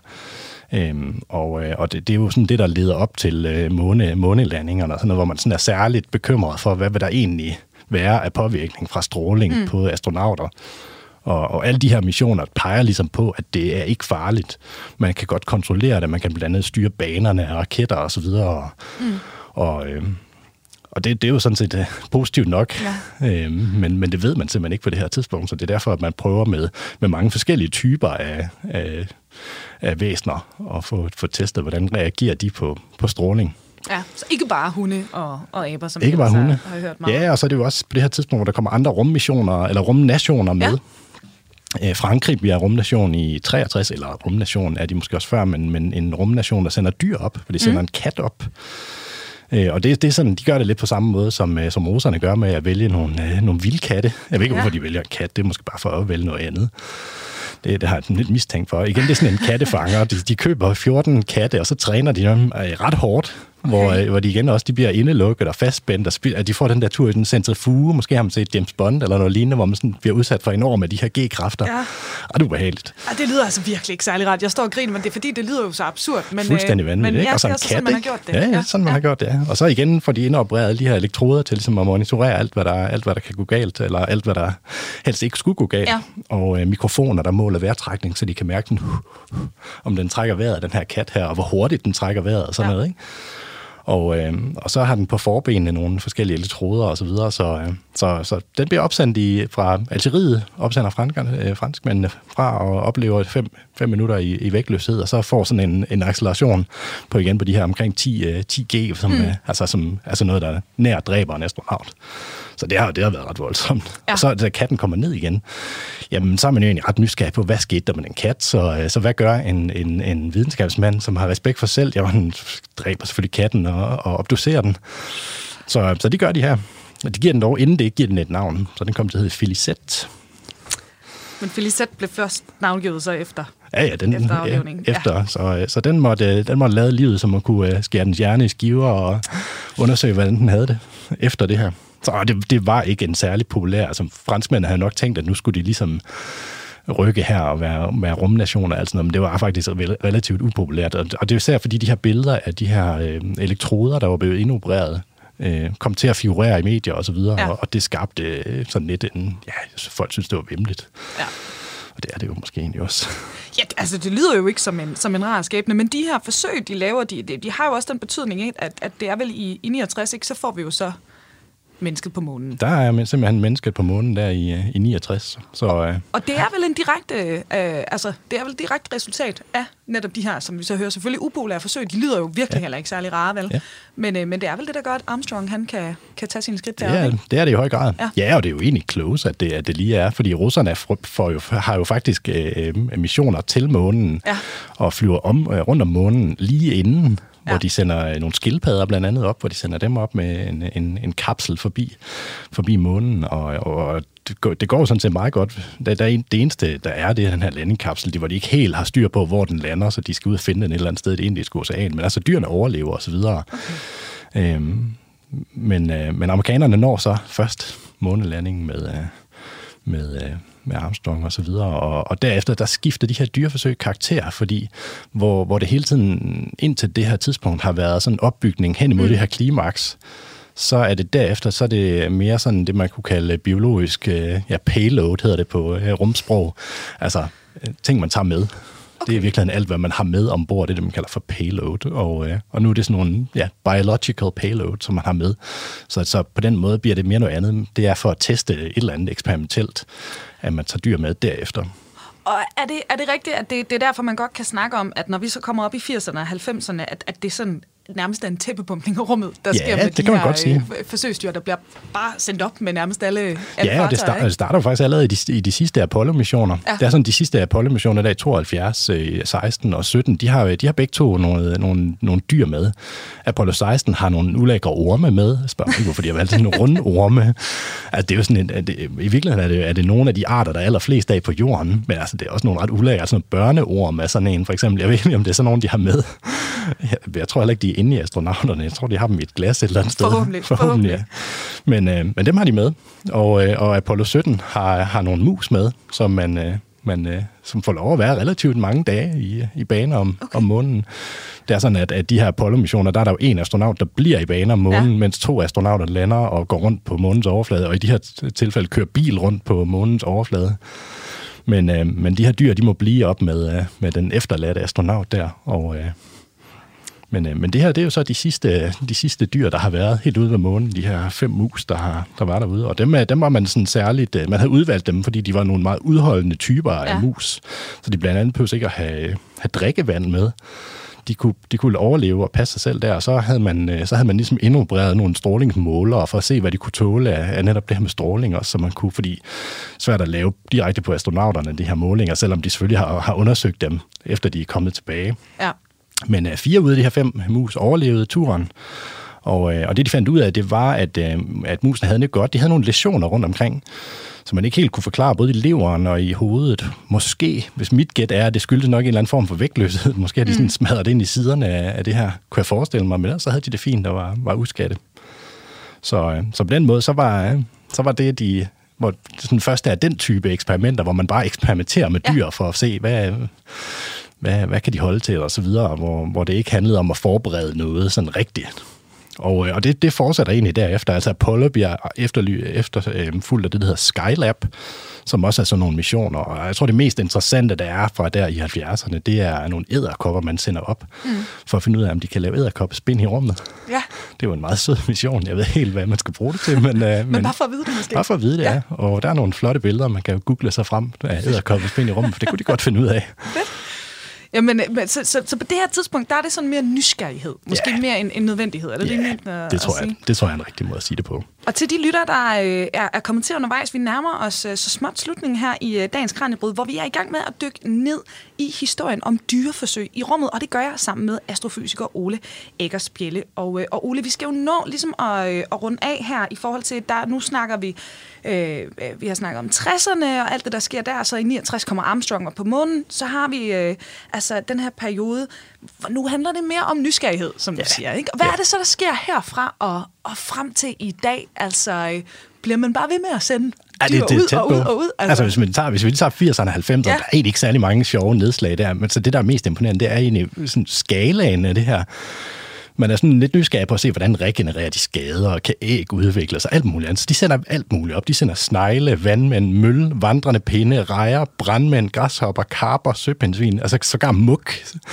Og det er jo sådan det, der leder op til månelandingerne og sådan noget, hvor man sådan er særligt bekymret for, hvad vil der egentlig være af påvirkning fra stråling på astronauter. Og alle de her missioner peger ligesom på, at det er ikke farligt. Man kan godt kontrollere det, man kan blandt andet styre banerne af raketter og så videre. Og det er jo sådan set positivt nok, men det ved man simpelthen ikke på det her tidspunkt, så det er derfor, at man prøver med mange forskellige typer af væsener og få testet, hvordan reagerer de på stråling. Ja, så ikke bare hunde og aber, som ikke bare hunde. Har hørt meget. Ja, og så er det jo også på det her tidspunkt, hvor der kommer andre rummissioner, eller rumnationer med. Ja. Frankrig bliver rumnation i 63, eller rumnation er de måske også før, men en rumnation, der sender dyr op, for de sender en kat op. Og det er sådan, de gør det lidt på samme måde, som russerne gør med at vælge nogle vildkatte. Jeg ved ikke, hvorfor de vælger en kat. Det er måske bare for at vælge noget andet. Det har jeg lidt mistænkt for. Igen, det er sådan en kattefanger. De køber 14 katte, og så træner de dem ret hårdt, hvor de igen også de bliver indelukket og fastspændt, og de får den der tur i den centrifuge. Måske har man set James Bond eller noget lignende, hvor man sådan bliver udsat for enorme af de her G-kræfter. Ja. Ret ubehageligt. Ja, det lyder altså virkelig ikke særlig ret. Jeg står og griner, men det er fordi, det lyder jo så absurd. Men, fuldstændig vanvittigt, ikke? Og sådan en kat, man har gjort det. Ja, sådan man har gjort det. Og så igen får de indopereret alle de her elektroder til ligesom at monitorere alt, hvad der kan gå galt, eller alt, hvad der helst ikke skulle gå galt. Ja. Og mikrofoner, der måler vejrtrækning, så de kan mærke, om den trækker vejret, den her kat her, og hvor hurtigt den trækker vejret og sådan noget, ikke? Og så har den på forbenene nogle forskellige elektroder og så videre, så den bliver opsendt fra Algeriet, opsender franskmændene fra og oplever 5 minutter i vægtløshed, og så får sådan en acceleration på de her omkring 10 G, som altså noget, der nær dræber en astronaut. Så det har været ret voldsomt. Ja. Og så da katten kommer ned igen, jamen så er man jo egentlig ret nysgerrig på, hvad skete der med den kat? Så hvad gør en videnskabsmand, som har respekt for selv? Han dræber selvfølgelig katten og obducerer den. Så det gør de her. Og de giver den dog, inden det giver den et navn. Så den kom til at hedde Felicette. Men Felicette blev først navngivet så efter? Ja, efter aflivningen. Så den måtte lade livet, så man kunne skære dens hjerne i skiver og undersøge, hvordan den havde det efter det her. Så det var ikke en særlig populær. Altså, franskmændene havde nok tænkt, at nu skulle de ligesom rykke her og være rumnationer og alt sådan noget, men det var faktisk relativt upopulært. Og det er især fordi de her billeder af de her elektroder, der var blevet indopereret, kom til at figurere i medier og så videre, og det skabte sådan lidt folk synes, det var vemmeligt. Ja. Og det er det jo måske egentlig også. Ja, altså det lyder jo ikke som en rar skæbne, men de her forsøg, de laver, de har jo også den betydning, at det er vel i 69, ikke? Så får vi jo så mennesket på månen. Der er simpelthen mennesket på månen der i 69. Og det er vel en direkte resultat af netop de her, som vi så hører, selvfølgelig upopulære forsøg. De lyder jo virkelig heller ikke særlig rare, vel? Ja. Men det er vel det, der gør, at Armstrong han kan tage sine skridt deroppe. Ja, det er det i høj grad. Ja, og det er jo egentlig close, at det lige er, fordi russerne har jo faktisk missioner til månen og flyver rundt om månen lige inden, hvor de sender nogle skildpadder blandt andet op, hvor de sender dem op med en kapsel forbi månen, og det går jo sådan set meget godt. Det eneste, der er, det er den her landingskapsel, hvor de ikke helt har styr på, hvor den lander, så de skal ud og finde den et eller andet sted i det indiske ocean. Men altså, dyrene overlever og så videre. Okay. Men amerikanerne når så først månelandingen med Armstrong og så videre, og derefter der skifter de her dyreforsøg karakter, fordi hvor det hele tiden indtil det her tidspunkt har været sådan en opbygning hen imod det her klimaks, så er det derefter, så er det mere sådan det, man kunne kalde biologisk payload, hedder det på rumsprog. Altså ting, man tager med. Okay. Det er virkelig alt, hvad man har med ombord, det man kalder for payload. Og nu er det sådan nogle biological payload, som man har med. Så på den måde bliver det mere noget andet. Det er for at teste et eller andet eksperimentelt, at man tager dyr med derefter. Og er det rigtigt, at det er derfor, man godt kan snakke om, at når vi så kommer op i 80'erne og 90'erne, at det sådan nærmest er en tæppepumpning af rummet, der sker med de her forsøgsdyr, der bliver bare sendt op med nærmest alle og det starter jo faktisk allerede i de sidste Apollo-missioner. Ja. Det er sådan, de sidste Apollo-missioner, der i 72, 16 og 17, de har begge to nogle dyr med. Apollo 16 har nogle ulækre orme med. Jeg spørger mig ikke, hvorfor de har valgt sådan nogle runde orme. Altså, det er jo sådan i virkeligheden er det nogle af de arter, der er allerflest af på jorden, men altså, det er også nogle ret ulækre, altså børneorm af sådan en, for eksempel. Jeg ved ikke, om det er sådan nogle, de har med. Jeg tror heller ikke, de er inde i astronauterne. Jeg tror, de har dem i et glas et eller andet sted. Forhåbentlig. Ja. Men dem har de med. Og Apollo 17 har nogle mus med, som får lov at være relativt mange dage i bane om månen. Det er sådan, at de her Apollo-missioner, der er jo en astronaut, der bliver i bane om månen, mens 2 astronauter lander og går rundt på månens overflade, og i de her tilfælde kører bil rundt på månens overflade. Men de her dyr, de må blive op med den efterladte astronaut der, Men det her, det er jo så de sidste dyr, der har været helt ude ved månen, de her 5 mus, der var derude. Og dem var man sådan særligt, man havde udvalgt dem, fordi de var nogle meget udholdende typer af mus. Så de blandt andet behøvede ikke at have drikkevand med. De kunne overleve og passe sig selv der, og så havde man ligesom indopereret nogle strålingsmålere for at se, hvad de kunne tåle af netop det her med stråling også, så man kunne, fordi svært at lave direkte på astronauterne, de her målinger, selvom de selvfølgelig har undersøgt dem, efter de er kommet tilbage. Ja. Men 4 ud af de her 5 mus overlevede turen, og det de fandt ud af, det var, at musene havde det godt. De havde nogle læsioner rundt omkring, som man ikke helt kunne forklare, både i leveren og i hovedet. Måske, hvis mit gæt er, at det skyldtes nok en eller anden form for vægtløshed. Måske har de sådan smadret ind i siderne af det her, kunne jeg forestille mig, men så havde de det fint, der var uskatte. Så på den måde, så var det hvor sådan først er den type eksperimenter, hvor man bare eksperimenterer med dyr for at se, hvad kan de holde til, og så videre, hvor det ikke handlede om at forberede noget sådan rigtigt. Og det fortsætter egentlig derefter. Altså Apollo bliver efterfulgt af det, der hedder Skylab, som også er sådan nogle missioner. Og jeg tror, det mest interessante, der er fra der i 70'erne, det er nogle edderkopper, man sender op, for at finde ud af, om de kan lave edderkoppespind i rummet. Ja. Det er jo en meget sød mission. Jeg ved helt, hvad man skal bruge det til. Men bare for at vide det måske. Bare for at vide det, ja. Og der er nogle flotte billeder, man kan google sig frem af edderkoppespind i rummet, for det kunne de godt finde ud af. Jamen, så på det her tidspunkt, der er det sådan mere nysgerrighed. Måske mere en nødvendighed. Er det det tror jeg. Det tror jeg er en rigtig måde at sige det på. Og til de lytter, der er kommet til undervejs, vi nærmer os så småt slutningen her i dagens Kraniebrud, hvor vi er i gang med at dykke ned i historien om dyreforsøg i rummet, og det gør jeg sammen med astrofysiker Ole Eggers Bjelle. Og Ole, vi skal jo nå ligesom at runde af her i forhold til, nu snakker vi har snakket om 60'erne og alt det, der sker der, så i 69 kommer Armstrong op på månen, så har vi altså den her periode, hvor nu handler det mere om nysgerrighed, som du siger, ikke? Og hvad er det så, der sker herfra og frem til i dag? Altså, bliver man bare ved med at sende dyr ud? Altså, hvis vi tager 80'erne og 90'erne, der er egentlig ikke særlig mange sjove nedslag der, men så det, der er mest imponerende, det er egentlig sådan skalaen af det her. Man er sådan lidt nysgerrig på at se, hvordan regenererer de skader, og kan æg udvikle sig, alt muligt andet. Så de sender alt muligt op. De sender snegle, vandmænd, møl, vandrende pinde, rejer, brandmænd, græshopper, karper, søpindsvin, altså sågar muk.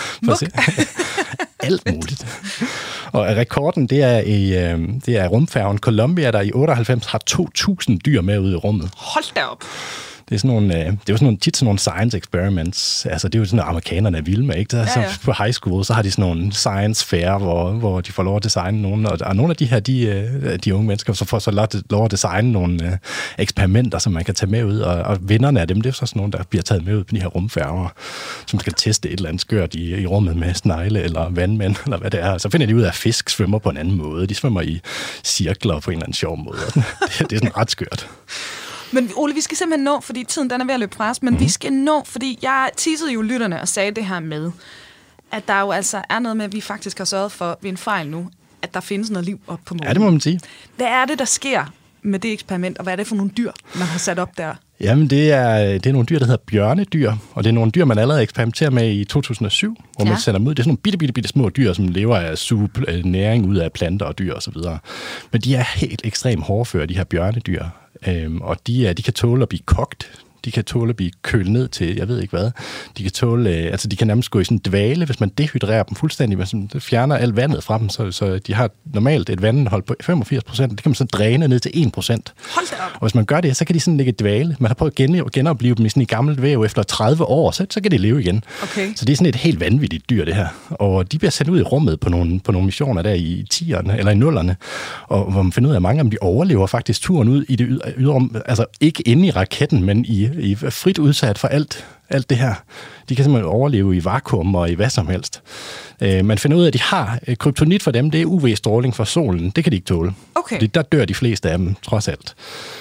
Alt muligt. Og rekorden, det er rumfærgen Columbia, der i 98 har 2.000 dyr med ude i rummet. Hold da op! Det er jo tit sådan nogle science experiments. Altså, det er jo sådan, at amerikanerne er vilde med, ikke? Så på high school, så har de sådan nogle science fair, hvor de får lov at designe nogle. Og nogle af de her, de unge mennesker, så får så lov at designe nogle eksperimenter, som man kan tage med ud. Og vinderne af dem, det er så sådan nogle, der bliver taget med ud på de her rumfærger, som skal teste et eller andet skørt i rummet med snegle eller vandmænd, eller hvad det er. Så finder de ud af, at fisk svømmer på en anden måde. De svømmer i cirkler på en eller anden sjov måde. Det er sådan ret skørt. Men Ole, vi skal simpelthen nå, fordi tiden den er ved at løbe fra os, men vi skal nå, fordi jeg teasede jo lytterne og sagde det her med, at der jo altså er noget med, at vi faktisk har sørget for ved en fejl nu, at der findes noget liv op på månen. Ja, det må man sige. Hvad er det, der sker med det eksperiment, og hvad er det for nogle dyr, man har sat op der? Jamen, det er nogle dyr, der hedder bjørnedyr, og det er nogle dyr, man allerede eksperimenterer med i 2007, hvor man sender dem ud. Det er sådan nogle bitte små dyr, som lever af næring ud af planter og dyr osv. Men de er helt ekstremt hårdføre, de her bjørnedyr. Og de kan tåle at blive kogt. De kan tåle at blive kølet ned til, jeg ved ikke hvad. De kan tåle, de kan nærmest gå i sådan en dvale, hvis man dehydrerer dem fuldstændig, men fjerner alt vandet fra dem, så de har normalt et vandindhold på 85%. Det kan man så dræne ned til 1%. Hold da op. Og hvis man gør det, så kan de sådan ligge i dvale. Man har prøvet at genopleve dem i sådan et gammelt væv efter 30 år, så kan de leve igen. Okay. Så det er sådan et helt vanvittigt dyr, det her. Og de bliver sendt ud i rummet på nogle missioner der i 10'erne, eller i 0'erne, og hvor man finder ud af, at mange af dem, de overlever faktisk turen ud i det ydrum, altså ikke inde i raketten, men i frit udsat for alt det her. De kan simpelthen overleve i vakuum og i hvad som helst. Man finder ud af, at de har kryptonit for dem, det er UV-stråling fra solen. Det kan de ikke tåle. Okay. Der dør de fleste af dem, trods alt.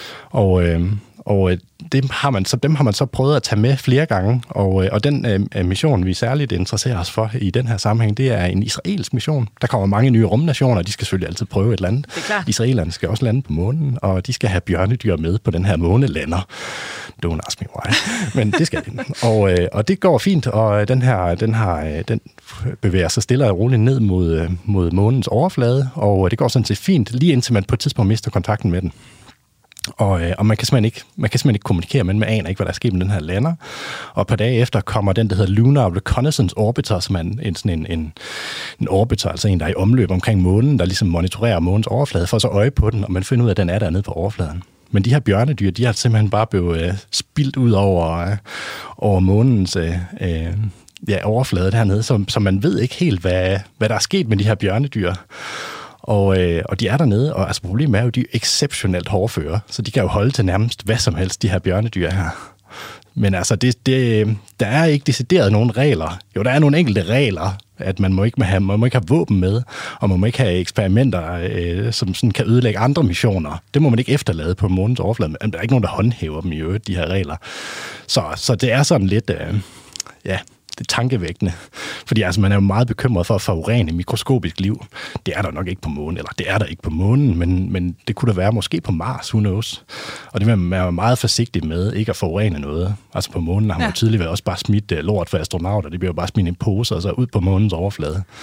Og dem har man så prøvet at tage med flere gange, og den mission, vi særligt interesserer os for i den her sammenhæng, det er en israelsk mission. Der kommer mange nye rumnationer, de skal selvfølgelig altid prøve et land. Israelerne skal også lande på månen, og de skal have bjørnedyr med på den her månelander. Don't ask me why. Men det skal de. Og det går fint, og den bevæger sig stille og roligt ned mod månens overflade, og det går sådan set fint, lige indtil man på et tidspunkt mister kontakten med den. Og man kan simpelthen ikke kommunikere, men man aner ikke, hvad der er sket med den her lander. Og på dage efter kommer den, der hedder Lunar Reconnaissance Orbiter, som er en orbiter, altså en, der er i omløb omkring månen, der ligesom monitorerer månens overflade, for så øje på den, og man finder ud af, at den er dernede på overfladen. Men de her bjørnedyr, de har simpelthen bare blevet spildt ud over månens overflade dernede, så man ved ikke helt, hvad der er sket med de her bjørnedyr. Og de er dernede, og altså problemet er jo, de er exceptionelt hårdføre, så de kan jo holde til nærmest hvad som helst, de her bjørnedyr her. Men altså, der er ikke decideret nogen regler. Jo, der er nogle enkelte regler, at man må ikke have våben med, og man må ikke have eksperimenter, som sådan kan ødelægge andre missioner. Det må man ikke efterlade på månens overflade. Men der er ikke nogen, der håndhæver dem i øvrigt, de her regler. Så det er sådan lidt, det er tankevækkende. Fordi altså, man er jo meget bekymret for at forurene mikroskopisk liv. Det er der nok ikke på månen, eller det er der ikke på månen, men det kunne der være måske på Mars, who knows. Og det vil man være meget forsigtig med, ikke at forurene noget. Altså på månen har man jo tydeligvis også bare smidt lort for astronauter. Det bliver jo bare smidt i en pose, og så ud på månens overflade.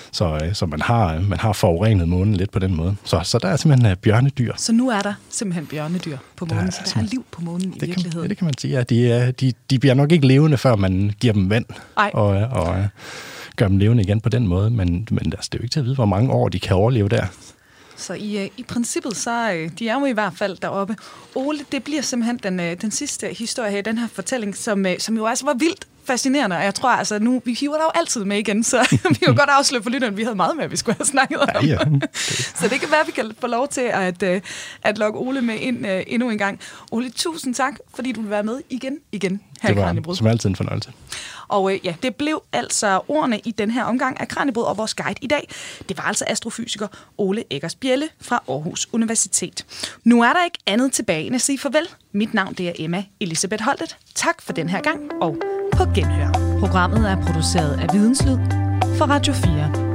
Så man har forurenet månen lidt på den måde. Så der er simpelthen bjørnedyr. Så nu er der simpelthen bjørnedyr på månen, så der er liv på månen i virkeligheden. Det kan man sige. Ja, de bliver nok ikke levende, før man giver dem vand og gør dem levende igen på den måde. Men altså, det er jo ikke til at vide, hvor mange år de kan overleve der. Så i princippet, så de er jo i hvert fald deroppe. Ole, det bliver simpelthen den sidste historie her i den her fortælling, som jo altså var vildt fascinerende, og jeg tror altså nu, vi hiver dig jo altid med igen, så vi kan jo godt afsløre for lytteren, vi havde meget med, at vi skulle have snakket om. Ja. Så det kan være, at vi kan få lov til at lokke Ole med ind endnu en gang. Ole, tusind tak, fordi du vil være med igen her i Kraniebrud. Som altid en fornøjelse. Og det blev altså ordene i den her omgang af Kraniebrud, og vores guide i dag, det var altså astrofysiker Ole Eggers Bjelle fra Aarhus Universitet. Nu er der ikke andet tilbage end at sige farvel. Mit navn det er Emma Elisabeth Holtet. Tak for den her gang, og på genhør. Programmet er produceret af Videnslyd for Radio 4.